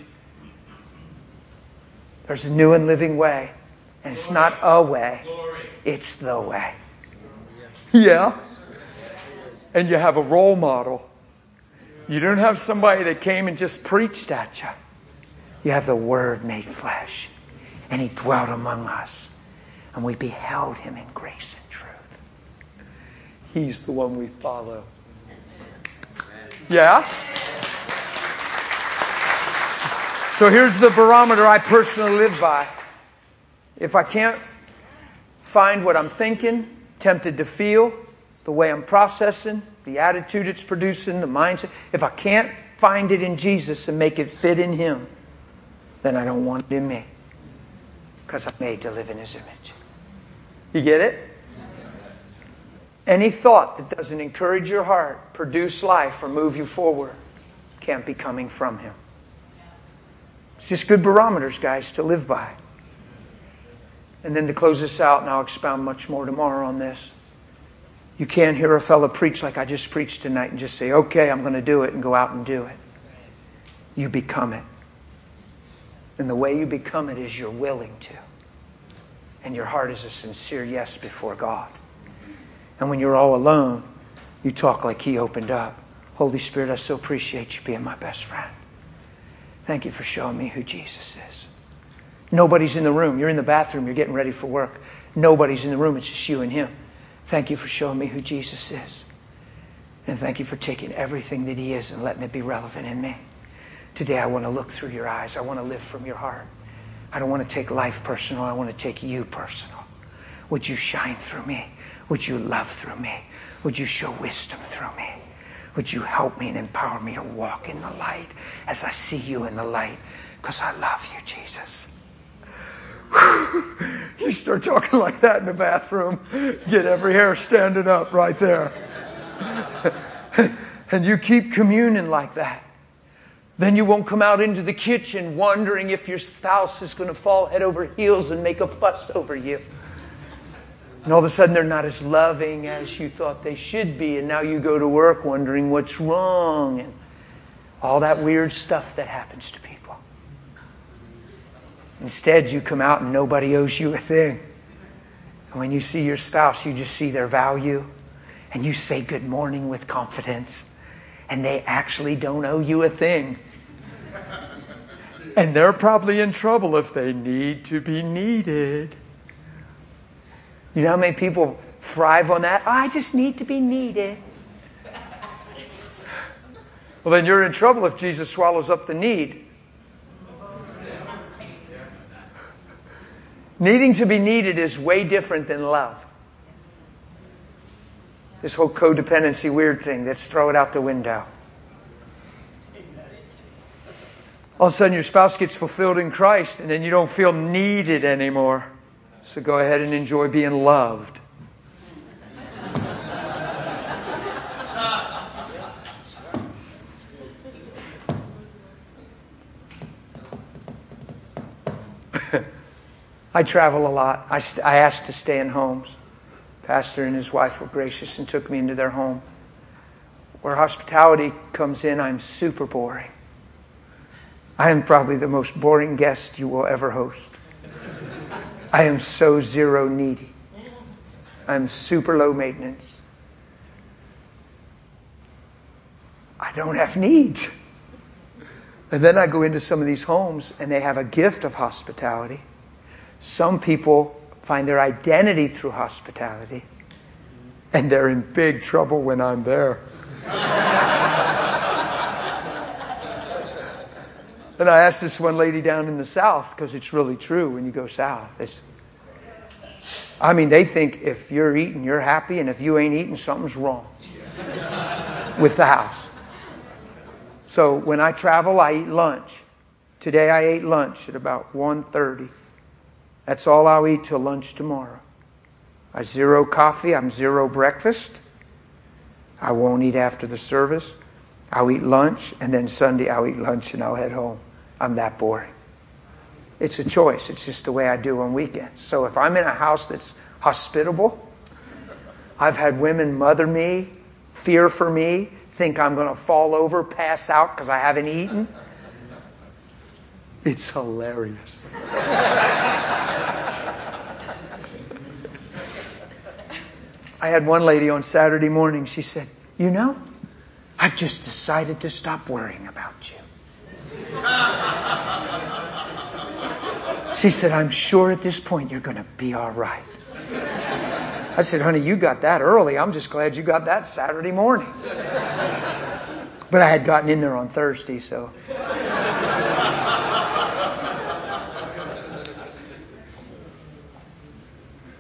There's a new and living way. And it's not a way. It's the way. Yeah. And you have a role model. You don't have somebody that came and just preached at you. You have the Word made flesh. And He dwelt among us. And we beheld Him in grace and truth. He's the one we follow. Yeah? So here's the barometer I personally live by. If I can't find what I'm thinking, tempted to feel, the way I'm processing, the attitude it's producing, the mindset, if I can't find it in Jesus and make it fit in Him, then I don't want it in me. Because I'm made to live in His image. You get it? Any thought that doesn't encourage your heart, produce life, or move you forward can't be coming from Him. It's just good barometers, guys, to live by. And then to close this out, and I'll expound much more tomorrow on this. You can't hear a fellow preach like I just preached tonight and just say, okay, I'm going to do it, and go out and do it. You become it. And the way you become it is you're willing to. And your heart is a sincere yes before God. And when you're all alone, you talk like He opened up. Holy Spirit, I so appreciate you being my best friend. Thank you for showing me who Jesus is. Nobody's in the room. You're in the bathroom. You're getting ready for work. Nobody's in the room. It's just you and Him. Thank you for showing me who Jesus is. And thank you for taking everything that He is and letting it be relevant in me. Today I want to look through your eyes. I want to live from your heart. I don't want to take life personal. I want to take you personal. Would you shine through me? Would you love through me? Would you show wisdom through me? Would you help me and empower me to walk in the light as I see you in the light? Because I love you, Jesus. You start talking like that in the bathroom, get every hair standing up right there. And you keep communing like that. Then you won't come out into the kitchen wondering if your spouse is going to fall head over heels and make a fuss over you. And all of a sudden they're not as loving as you thought they should be. And now you go to work wondering what's wrong. And all that weird stuff that happens to people. Instead, you come out and nobody owes you a thing. And when you see your spouse, you just see their value. And you say good morning with confidence. And they actually don't owe you a thing. And they're probably in trouble if they need to be needed. You know how many people thrive on that? Oh, I just need to be needed. Well, then you're in trouble if Jesus swallows up the need. Needing to be needed is way different than love. This whole codependency weird thing, let's throw it out the window. All of a sudden your spouse gets fulfilled in Christ and then you don't feel needed anymore. So go ahead and enjoy being loved. I travel a lot. I, st- I asked to stay in homes. Pastor and his wife were gracious and took me into their home. Where hospitality comes in, I'm super boring. I am probably the most boring guest you will ever host. I am so zero needy. I'm super low maintenance. I don't have needs. And then I go into some of these homes and they have a gift of hospitality. Some people find their identity through hospitality. And they're in big trouble when I'm there. And I asked this one lady down in the South, because it's really true when you go south. It's, I mean, they think if you're eating, you're happy. And if you ain't eating, something's wrong with the house. So when I travel, I eat lunch. Today I ate lunch at about one thirty. That's all I'll eat till lunch tomorrow. I zero coffee. I'm zero breakfast. I won't eat after the service. I'll eat lunch, and then Sunday I'll eat lunch and I'll head home. I'm that boring. It's a choice. It's just the way I do on weekends. So if I'm in a house that's hospitable, I've had women mother me, fear for me, think I'm going to fall over, pass out because I haven't eaten. It's hilarious. I had one lady on Saturday morning. She said, you know, I've just decided to stop worrying about you. She said, I'm sure at this point you're going to be all right. I said, honey, you got that early. I'm just glad you got that Saturday morning. But I had gotten in there on Thursday, so.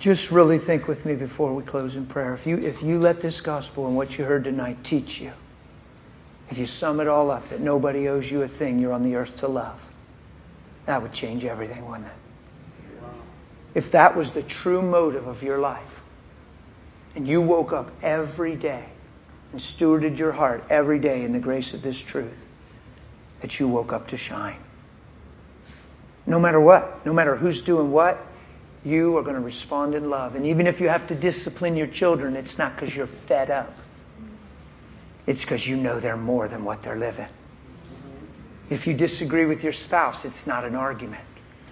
Just really think with me before we close in prayer. If you, if you let this gospel and what you heard tonight teach you, if you sum it all up, that nobody owes you a thing, you're on the earth to love, that would change everything, wouldn't it? If that was the true motive of your life, and you woke up every day and stewarded your heart every day in the grace of this truth, that you woke up to shine. No matter what, no matter who's doing what, you are going to respond in love. And even if you have to discipline your children, it's not because you're fed up. It's because you know they're more than what they're living. If you disagree with your spouse, it's not an argument.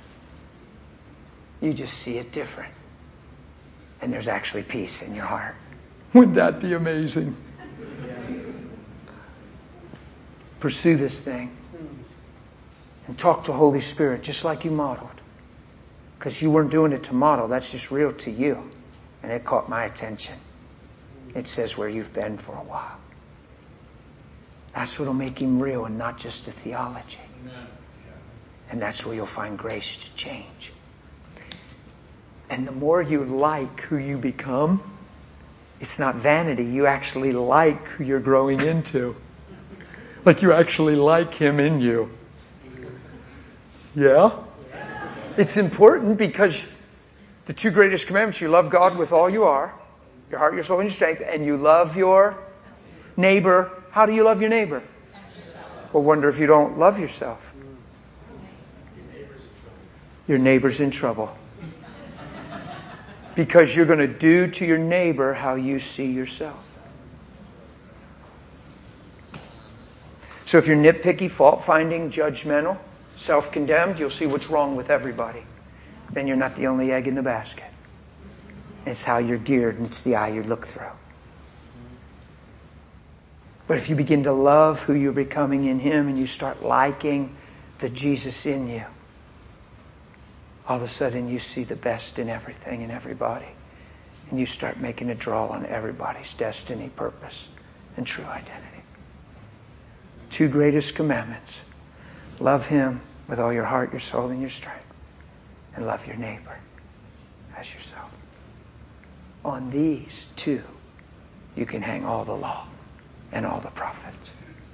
You just see it different. And there's actually peace in your heart. Wouldn't that be amazing? Pursue this thing. And talk to Holy Spirit just like you modeled. Because you weren't doing it to model. That's just real to you. And it caught my attention. It says where you've been for a while. That's what will make him real and not just a theology. Amen. And that's where you'll find grace to change. And the more you like who you become, it's not vanity. You actually like who you're growing into. Like you actually like him in you. Yeah? It's important because the two greatest commandments, you love God with all you are, your heart, your soul, and your strength, and you love your neighbor. How do you love your neighbor? Well, wonder if you don't love yourself. Your neighbor's in trouble. Because you're going to do to your neighbor how you see yourself. So if you're nitpicky, fault-finding, judgmental, self-condemned, you'll see what's wrong with everybody. Then you're not the only egg in the basket. It's how you're geared and it's the eye you look through. But if you begin to love who you're becoming in him and you start liking the Jesus in you, all of a sudden you see the best in everything and everybody. And you start making a draw on everybody's destiny, purpose, and true identity. Two greatest commandments. Love him with all your heart, your soul, and your strength. And love your neighbor as yourself. On these two, you can hang all the law and all the prophets.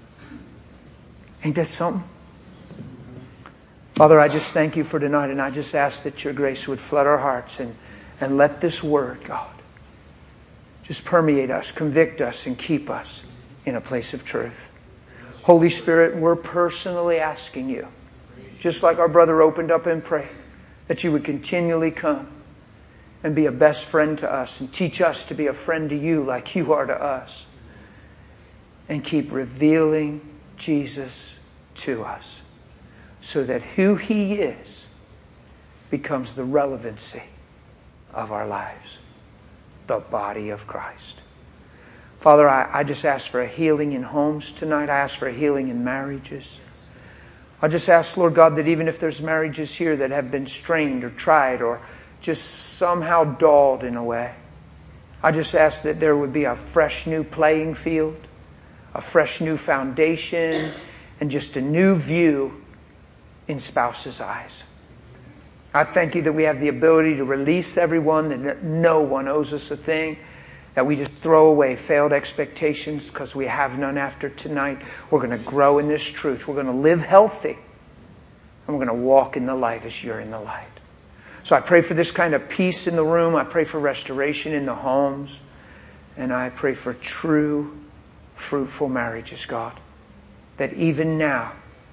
Ain't that something? Father, I just thank you for tonight, and I just ask that your grace would flood our hearts and, and let this word, God, just permeate us, convict us, and keep us in a place of truth. Holy Spirit, we're personally asking you, just like our brother opened up and prayed, that you would continually come and be a best friend to us and teach us to be a friend to you like you are to us. And keep revealing Jesus to us so that who he is becomes the relevancy of our lives, the body of Christ. Father, I, I just ask for a healing in homes tonight. I ask for a healing in marriages. I just ask, Lord God, that even if there's marriages here that have been strained or tried or just somehow dulled in a way, I just ask that there would be a fresh new playing field, a fresh new foundation, and just a new view in spouses' eyes. I thank you that we have the ability to release everyone, that no one owes us a thing, that we just throw away failed expectations because we have none after tonight. We're going to grow in this truth. We're going to live healthy. And we're going to walk in the light as you're in the light. So I pray for this kind of peace in the room. I pray for restoration in the homes. And I pray for true, fruitful marriages, God. That even now,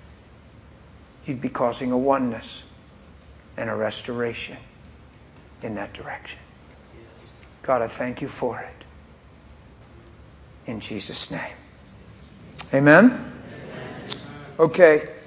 you'd be causing a oneness and a restoration in that direction. God, I thank you for it. In Jesus' name. Amen? Okay.